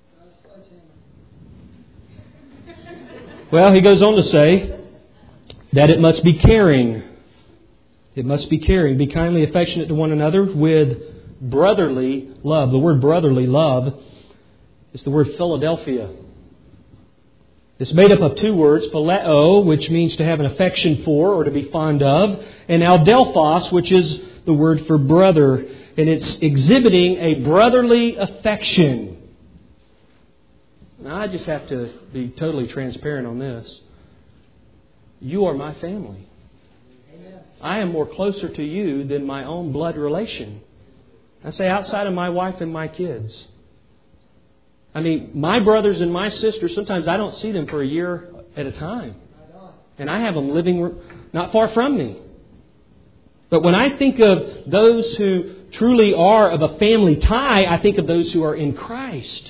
Well, he goes on to say that it must be caring. It must be caring. Be kindly affectionate to one another with brotherly love. The word brotherly love is the word Philadelphia. It's made up of two words, phileo, which means to have an affection for or to be fond of, and adelphos, which is the word for brother. And it's exhibiting a brotherly affection. Now, I just have to be totally transparent on this. You are my family. I am more closer to you than my own blood relation. I say outside of my wife and my kids. I mean, my brothers and my sisters, sometimes I don't see them for a year at a time. And I have them living not far from me. But when I think of those who truly are of a family tie, I think of those who are in Christ.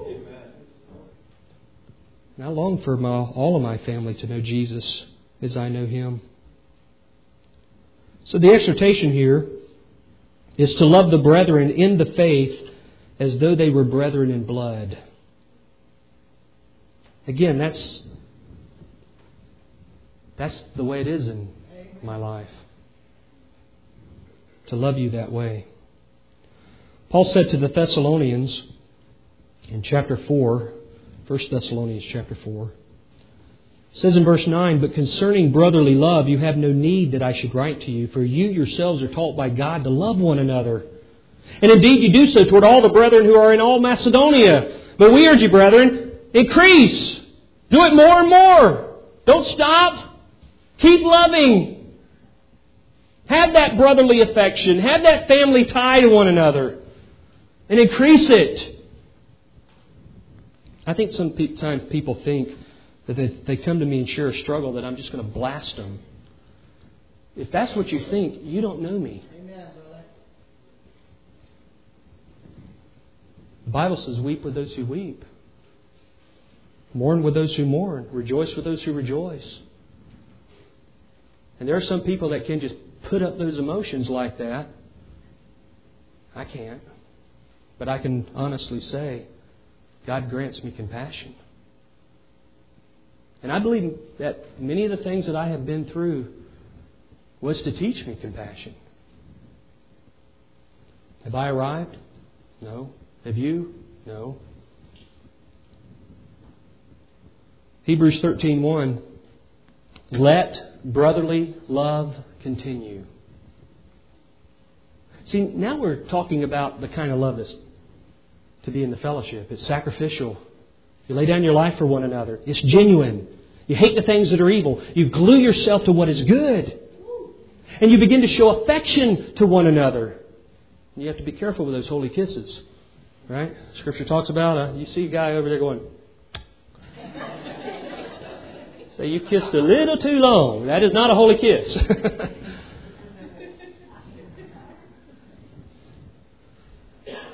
And I long for my, all of my family to know Jesus as I know Him. So the exhortation here is to love the brethren in the faith as though they were brethren in blood. Again, that's that's the way it is in my life. To love you that way. Paul said to the Thessalonians in chapter four, First Thessalonians chapter four, it says in verse nine, "But concerning brotherly love, you have no need that I should write to you, for you yourselves are taught by God to love one another. And indeed you do so toward all the brethren who are in all Macedonia. But we urge you, brethren, increase. Do it more and more. Don't stop. Keep loving. Have that brotherly affection. Have that family tie to one another. And increase it." I think sometimes people think that if they come to me and share a struggle that I'm just going to blast them. If that's what you think, you don't know me. Amen, brother. The Bible says, weep with those who weep. Mourn with those who mourn. Rejoice with those who rejoice. And there are some people that can just put up those emotions like that. I can't. But I can honestly say, God grants me compassion. And I believe that many of the things that I have been through was to teach me compassion. Have I arrived? No. Have you? No. Hebrews thirteen one. Let brotherly love continue. See, now we're talking about the kind of love that's to be in the fellowship. It's sacrificial. You lay down your life for one another. It's genuine. You hate the things that are evil. You glue yourself to what is good. And you begin to show affection to one another. You have to be careful with those holy kisses. Right? Scripture talks about, uh, you see a guy over there going, say, you kissed a little too long. That is not a holy kiss.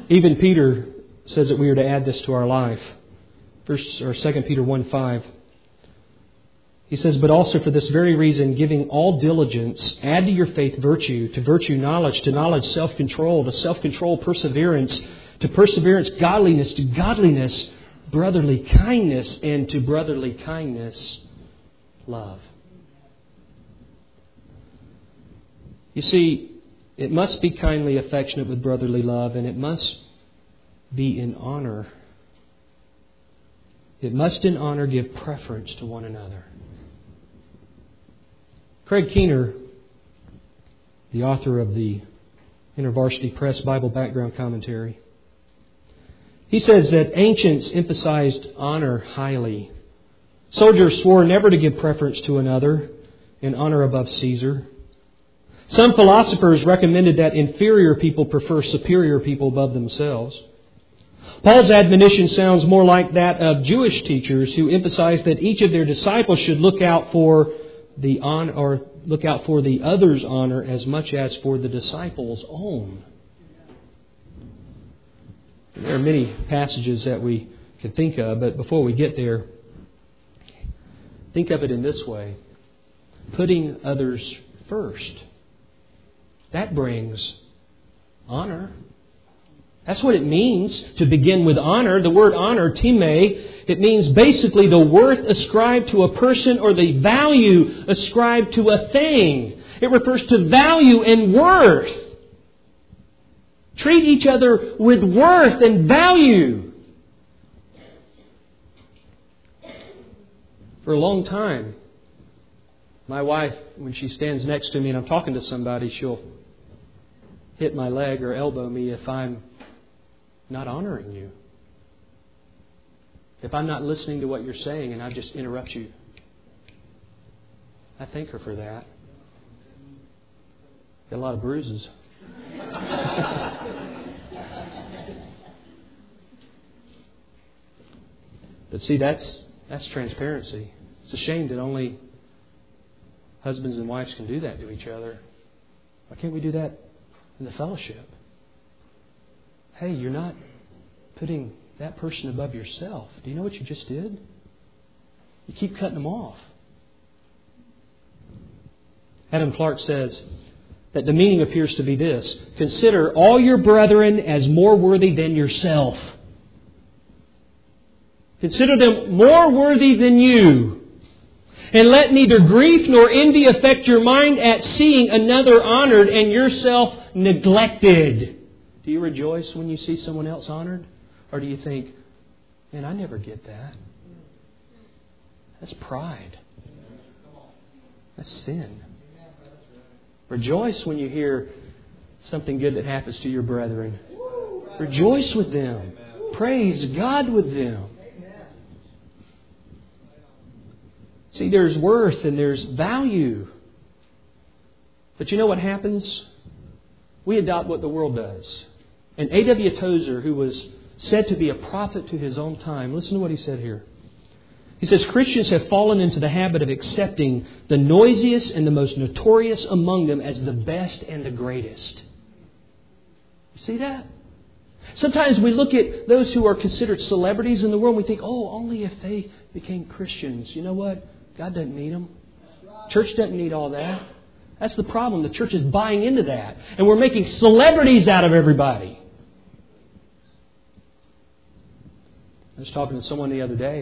Even Peter says that we are to add this to our life. First or Second Peter one five. He says, but also for this very reason, giving all diligence, add to your faith virtue, to virtue knowledge, to knowledge self-control, to self-control perseverance, to perseverance godliness, to godliness brotherly kindness, and to brotherly kindness love. You see, it must be kindly affectionate with brotherly love, and it must be in honor. It must in honor give preference to one another. Craig Keener, the author of the InterVarsity Press Bible Background Commentary, he says that ancients emphasized honor highly. Soldiers swore never to give preference to another and honor above Caesar. Some philosophers recommended that inferior people prefer superior people above themselves. Paul's admonition sounds more like that of Jewish teachers who emphasized that each of their disciples should look out for the honor, or look out for the other's honor as much as for the disciples' own. There are many passages that we could think of, but before we get there, think of it in this way. Putting others first. That brings honor. That's what it means to begin with honor. The word honor, time, it means basically the worth ascribed to a person or the value ascribed to a thing. It refers to value and worth. Treat each other with worth and value. For a long time, my wife, when she stands next to me and I'm talking to somebody, she'll hit my leg or elbow me if I'm not honoring you. If I'm not listening to what you're saying and I just interrupt you. I thank her for that. Got a lot of bruises. But see, that's that's transparency. It's a shame that only husbands and wives can do that to each other. Why can't we do that in the fellowship? Hey, you're not putting that person above yourself. Do you know what you just did? You keep cutting them off. Adam Clark says that the meaning appears to be this: consider all your brethren as more worthy than yourself. Consider them more worthy than you. And let neither grief nor envy affect your mind at seeing another honored and yourself neglected. Do you rejoice when you see someone else honored? Or do you think, man, I never get that? That's pride. That's sin. Rejoice when you hear something good that happens to your brethren. Rejoice with them. Praise God with them. See, there's worth and there's value. But you know what happens? We adopt what the world does. And A W Tozer, who was said to be a prophet to his own time, listen to what he said here. He says, Christians have fallen into the habit of accepting the noisiest and the most notorious among them as the best and the greatest. You see that? Sometimes we look at those who are considered celebrities in the world and we think, oh, only if they became Christians. You know what? God doesn't need them. Church doesn't need all that. That's the problem. The church is buying into that. And we're making celebrities out of everybody. I was talking to someone the other day.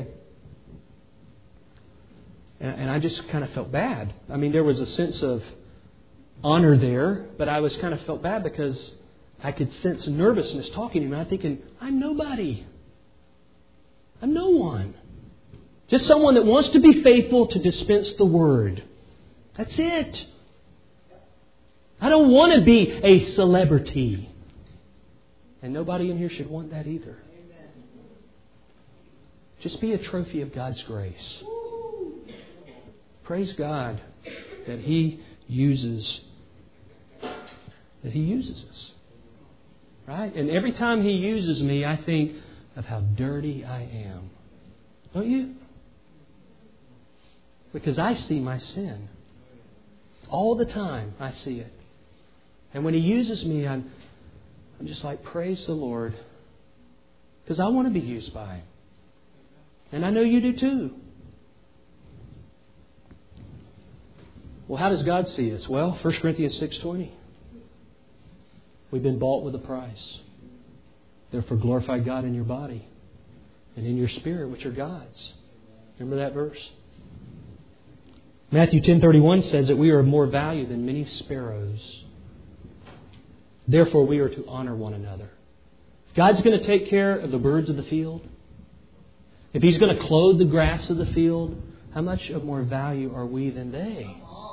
And I just kind of felt bad. I mean, there was a sense of honor there. But I was kind of felt bad because I could sense nervousness talking to him. And I'm thinking, I'm nobody. I'm no one. Just someone that wants to be faithful to dispense the word. That's it. I don't want to be a celebrity. And nobody in here should want that either. Just be a trophy of God's grace. Praise God that He uses that He uses us. Right? And every time He uses me, I think of how dirty I am. Don't you? Because I see my sin. All the time I see it. And when He uses me, I'm, I'm just like, praise the Lord. Because I want to be used by Him. And I know you do too. Well, how does God see us? Well, First Corinthians six twenty. We've been bought with a price. Therefore glorify God in your body and in your spirit, which are God's. Remember that verse? Matthew ten thirty-one says that we are of more value than many sparrows. Therefore we are to honor one another. If God's going to take care of the birds of the field, if He's going to clothe the grass of the field, how much of more value are we than they?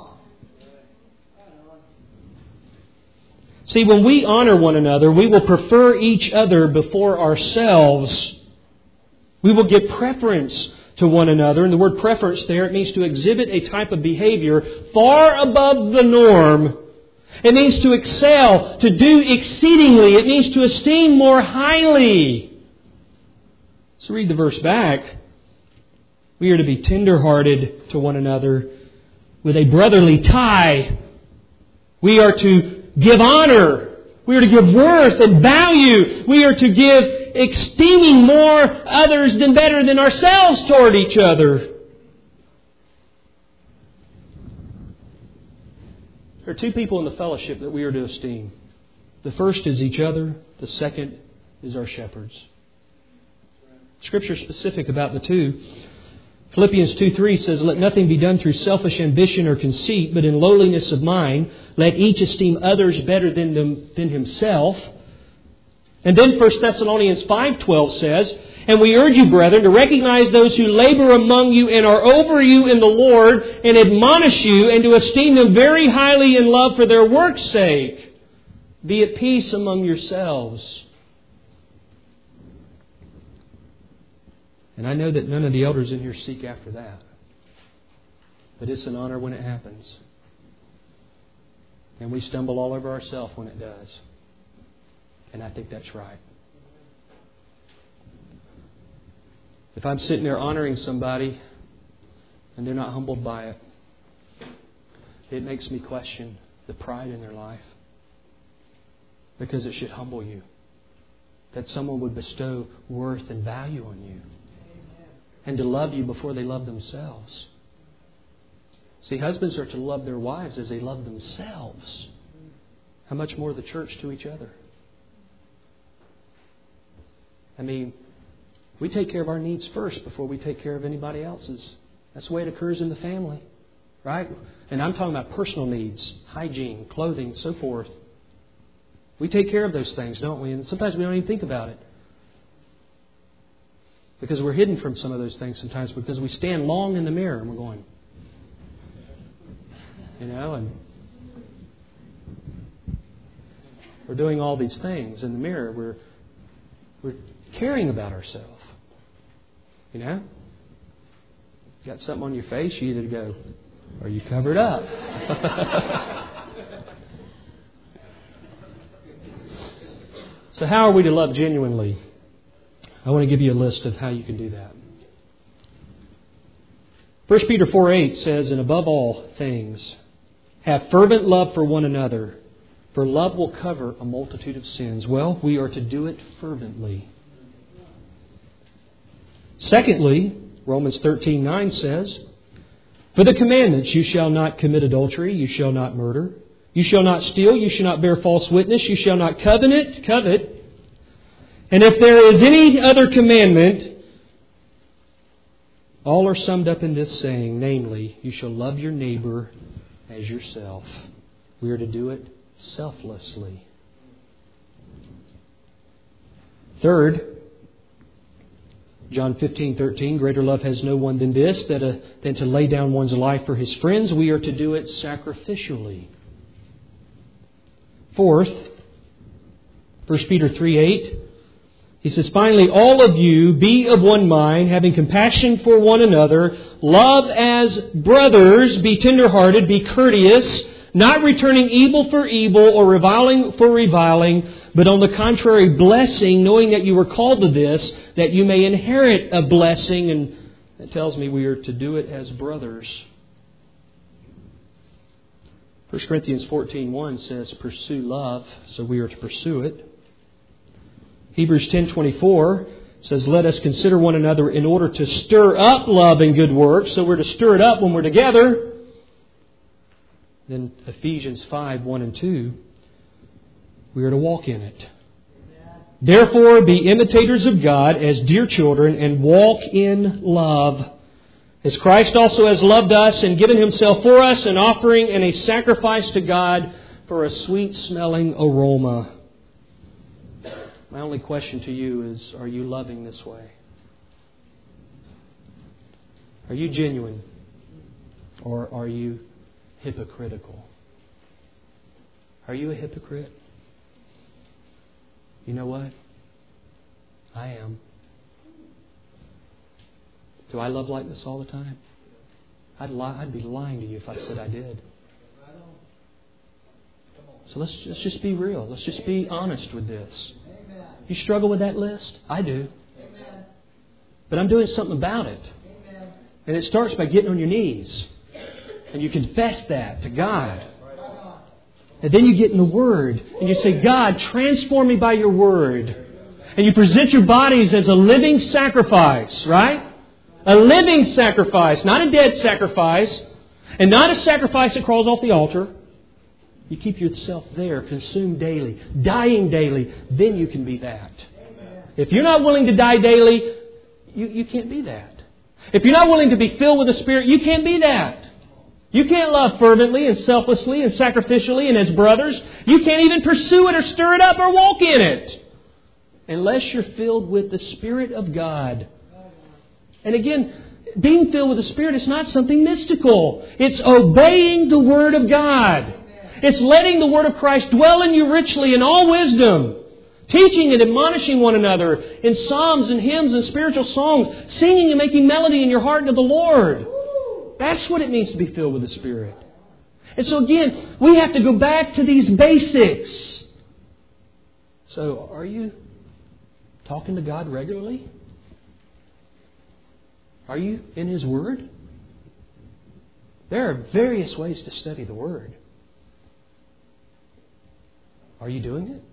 See, when we honor one another, we will prefer each other before ourselves. We will give preference to one another. And the word preference there, it means to exhibit a type of behavior far above the norm. It means to excel, to do exceedingly. It means to esteem more highly. So read the verse back. We are to be tender-hearted to one another with a brotherly tie. We are to give honor. We are to give worth and value. We are to give esteeming more others than better than ourselves toward each other. There are two people in the fellowship that we are to esteem. The first is each other. The second is our shepherds. Scripture is specific about the two. Philippians two three says, let nothing be done through selfish ambition or conceit, but in lowliness of mind, let each esteem others better than them, than himself. And then First Thessalonians five twelve says, and we urge you, brethren, to recognize those who labor among you and are over you in the Lord, and admonish you, and to esteem them very highly in love for their work's sake. Be at peace among yourselves. And I know that none of the elders in here seek after that. But it's an honor when it happens. And we stumble all over ourselves when it does. And I think that's right. If I'm sitting there honoring somebody and they're not humbled by it, it makes me question the pride in their life. Because it should humble you. That someone would bestow worth and value on you. And to love you before they love themselves. See, husbands are to love their wives as they love themselves. How much more the church to each other? I mean, we take care of our needs first before we take care of anybody else's. That's the way it occurs in the family. Right? And I'm talking about personal needs, hygiene, clothing, so forth. We take care of those things, don't we? And sometimes we don't even think about it. Because we're hidden from some of those things sometimes because we stand long in the mirror and we're going, you know, and we're doing all these things in the mirror. We're we're caring about ourselves. You know? You got something on your face, you either go, or you cover it up. So how are we to love genuinely? I want to give you a list of how you can do that. First Peter four eight says, and above all things, have fervent love for one another, for love will cover a multitude of sins. Well, we are to do it fervently. Secondly, Romans thirteen nine says, for the commandments, you shall not commit adultery, you shall not murder, you shall not steal, you shall not bear false witness, you shall not covenant, covet. And if there is any other commandment, all are summed up in this saying, namely, you shall love your neighbor as yourself. We are to do it selflessly. Third, John fifteen thirteen, greater love has no one than this, that a, than to lay down one's life for his friends. We are to do it sacrificially. Fourth, First Peter three eight, he says, finally, all of you be of one mind, having compassion for one another, love as brothers, be tenderhearted, be courteous, not returning evil for evil or reviling for reviling, but on the contrary, blessing, knowing that you were called to this, that you may inherit a blessing. And that tells me we are to do it as brothers. First Corinthians fourteen one says, pursue love, so we are to pursue it. Hebrews ten twenty-four says, let us consider one another in order to stir up love and good works. So we're to stir it up when we're together. Then Ephesians five, one and two, we are to walk in it. Therefore, be imitators of God as dear children and walk in love, as Christ also has loved us and given Himself for us, an offering and a sacrifice to God for a sweet-smelling aroma. My only question to you is, are you loving this way? Are you genuine? Or are you hypocritical? Are you a hypocrite? You know what? I am. Do I love like this all the time? I'd lie, I'd be lying to you if I said I did. So let's, let's just be real. Let's just be honest with this. You struggle with that list? I do. But I'm doing something about it. And it starts by getting on your knees. And you confess that to God. And then you get in the Word. And you say, God, transform me by your Word. And you present your bodies as a living sacrifice, right? A living sacrifice, not a dead sacrifice. And not a sacrifice that crawls off the altar. You keep yourself there, consumed daily, dying daily. Then you can be that. If you're not willing to die daily, you, you can't be that. If you're not willing to be filled with the Spirit, you can't be that. You can't love fervently and selflessly and sacrificially and as brothers. You can't even pursue it or stir it up or walk in it unless you're filled with the Spirit of God. And again, being filled with the Spirit is not something mystical. It's obeying the Word of God. It's letting the Word of Christ dwell in you richly in all wisdom. Teaching and admonishing one another in psalms and hymns and spiritual songs. Singing and making melody in your heart to the Lord. That's what it means to be filled with the Spirit. And so again, we have to go back to these basics. So, are you talking to God regularly? Are you in His Word? There are various ways to study the Word. Are you doing it?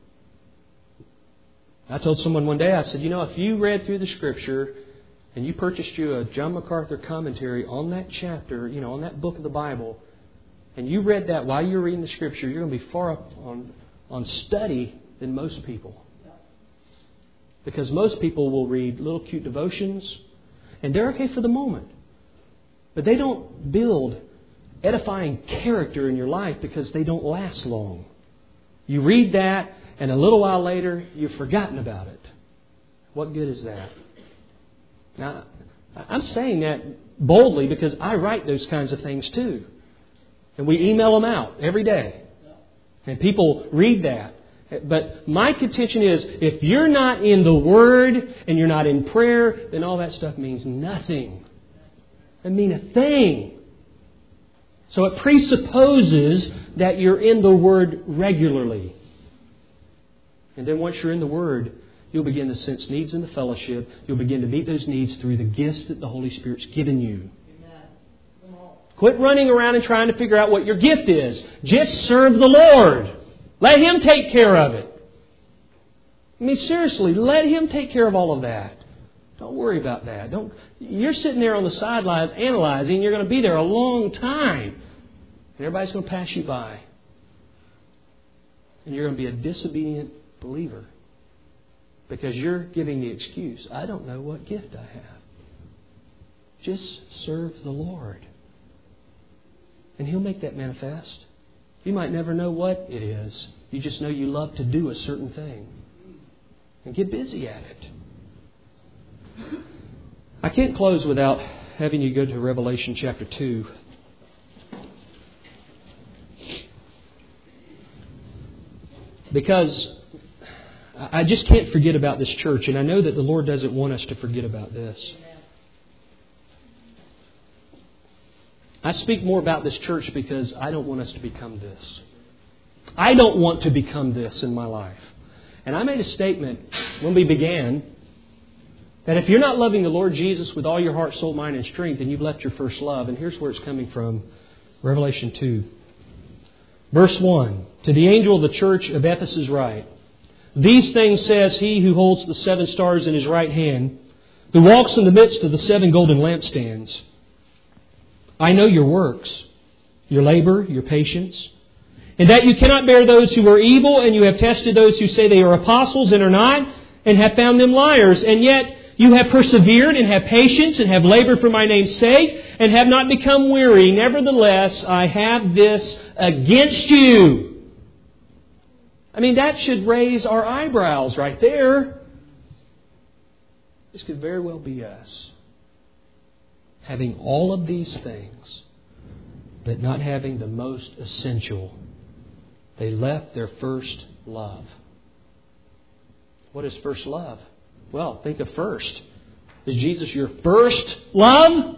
I told someone one day, I said, you know, if you read through the Scripture and you purchased you a John MacArthur commentary on that chapter, you know, on that book of the Bible, and you read that while you're reading the Scripture, you're going to be far up on, on study than most people. Because most people will read little cute devotions, and they're okay for the moment. But they don't build edifying character in your life because they don't last long. You read that, and a little while later, you've forgotten about it. What good is that? Now, I'm saying that boldly because I write those kinds of things too. And we email them out every day. And people read that. But my contention is, if you're not in the Word and you're not in prayer, then all that stuff means nothing. It doesn't mean a thing. So it presupposes that you're in the Word regularly. And then once you're in the Word, you'll begin to sense needs in the fellowship. You'll begin to meet those needs through the gifts that the Holy Spirit's given you. Quit running around and trying to figure out what your gift is. Just serve the Lord. Let Him take care of it. I mean, seriously, let Him take care of all of that. Don't worry about that. Don't. You're sitting there on the sidelines analyzing. You're going to be there a long time. And everybody's going to pass you by. And you're going to be a disobedient believer. Because you're giving the excuse, I don't know what gift I have. Just serve the Lord. And He'll make that manifest. You might never know what it is. You just know you love to do a certain thing. And get busy at it. I can't close without having you go to Revelation chapter two. Because I just can't forget about this church. And I know that the Lord doesn't want us to forget about this. I speak more about this church because I don't want us to become this. I don't want to become this in my life. And I made a statement when we began that if you're not loving the Lord Jesus with all your heart, soul, mind, and strength, then you've left your first love. And here's where it's coming from. Revelation two. Verse one. To the angel of the church of Ephesus write, These things says He who holds the seven stars in His right hand, who walks in the midst of the seven golden lampstands. I know your works, your labor, your patience, and that you cannot bear those who are evil, and you have tested those who say they are apostles and are not, and have found them liars. And yet you have persevered and have patience and have labored for my name's sake and have not become weary. Nevertheless, I have this against you. I mean, that should raise our eyebrows right there. This could very well be us. Having all of these things, but not having the most essential. They left their first love. What is first love? Well, think of first. Is Jesus your first love?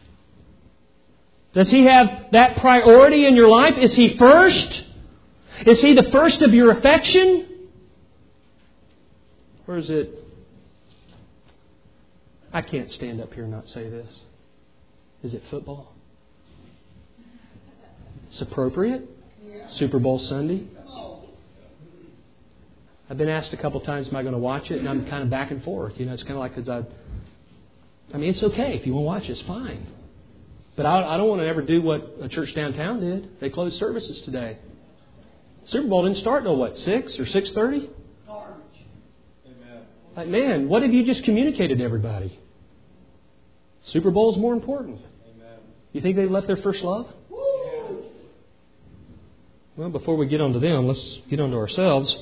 Does He have that priority in your life? Is He first? Is He the first of your affection? Or is it... I can't stand up here and not say this. Is it football? It's appropriate. Super Bowl Sunday. I've been asked a couple times, am I going to watch it? And I'm kind of back and forth. You know, it's kind of like, because I... I mean, it's okay. If you want to watch it, it's fine. But I, I don't want to ever do what a church downtown did. They closed services today. Super Bowl didn't start till what, six or six thirty? Like, man, what have you just communicated to everybody? Super Bowl is more important. Amen. You think they left their first love? Woo! Well, before we get on to them, let's get on to ourselves.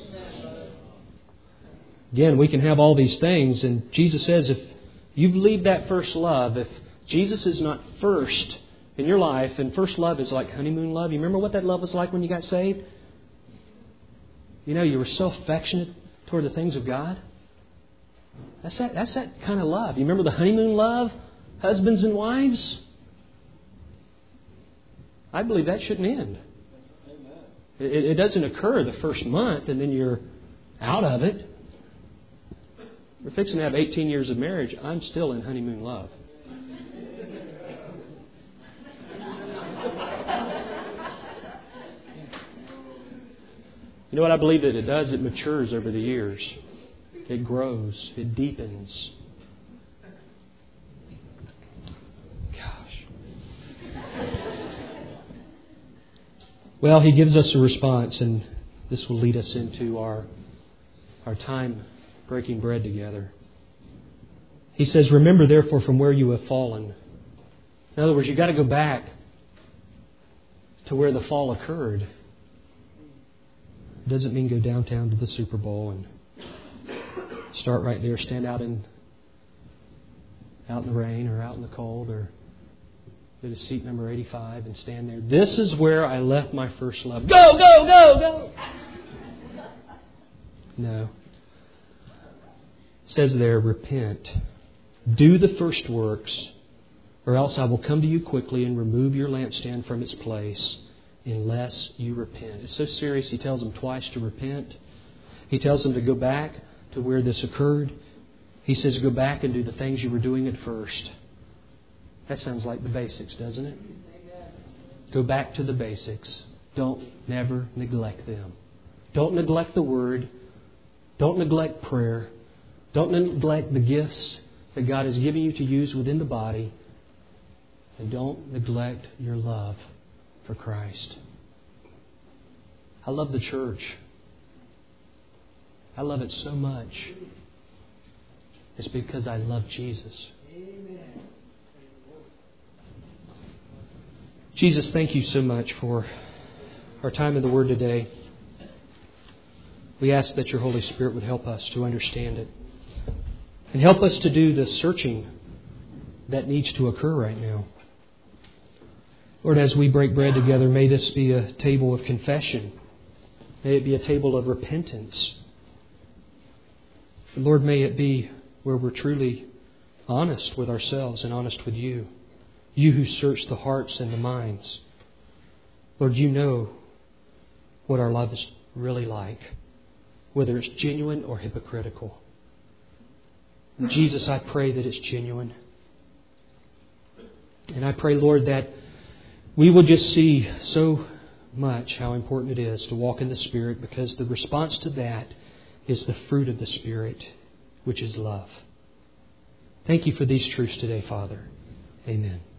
Again, we can have all these things, and Jesus says if you leave that first love, if Jesus is not first in your life, and first love is like honeymoon love. You remember what that love was like when you got saved? You know, you were so affectionate toward the things of God. That's that, that's that kind of love. You remember the honeymoon love? Husbands and wives? I believe that shouldn't end. It, it doesn't occur the first month and then you're out of it. We're fixing to have eighteen years of marriage. I'm still in honeymoon love. You know what I believe that it does? It matures over the years. It grows. It deepens. Gosh. Well, He gives us a response, and this will lead us into our, our time breaking bread together. He says, remember therefore from where you have fallen. In other words, you've got to go back to where the fall occurred. It doesn't mean go downtown to the Super Bowl and start right there, stand out in out in the rain or out in the cold, or go to seat number eighty-five and stand there. This is where I left my first love. Go, go, go, go! No. It says there, repent. Do the first works, or else I will come to you quickly and remove your lampstand from its place, unless you repent. It's so serious, He tells them twice to repent. He tells them to go back to where this occurred. He says go back and do the things you were doing at first. That sounds like the basics, doesn't it? Amen. Go back to the basics. Don't never neglect them. Don't neglect the Word. Don't neglect prayer. Don't neglect the gifts that God has given you to use within the body. And don't neglect your love for Christ. I love the church. I love it so much. It's because I love Jesus. Amen. Jesus, thank you so much for our time in the Word today. We ask that your Holy Spirit would help us to understand it. And help us to do the searching that needs to occur right now. Lord, as we break bread together, may this be a table of confession. May it be a table of repentance. And Lord, may it be where we're truly honest with ourselves and honest with you. You who search the hearts and the minds. Lord, you know what our love is really like, whether it's genuine or hypocritical. And Jesus, I pray that it's genuine. And I pray, Lord, that we will just see so much how important it is to walk in the Spirit, because the response to that is the fruit of the Spirit, which is love. Thank you for these truths today, Father. Amen.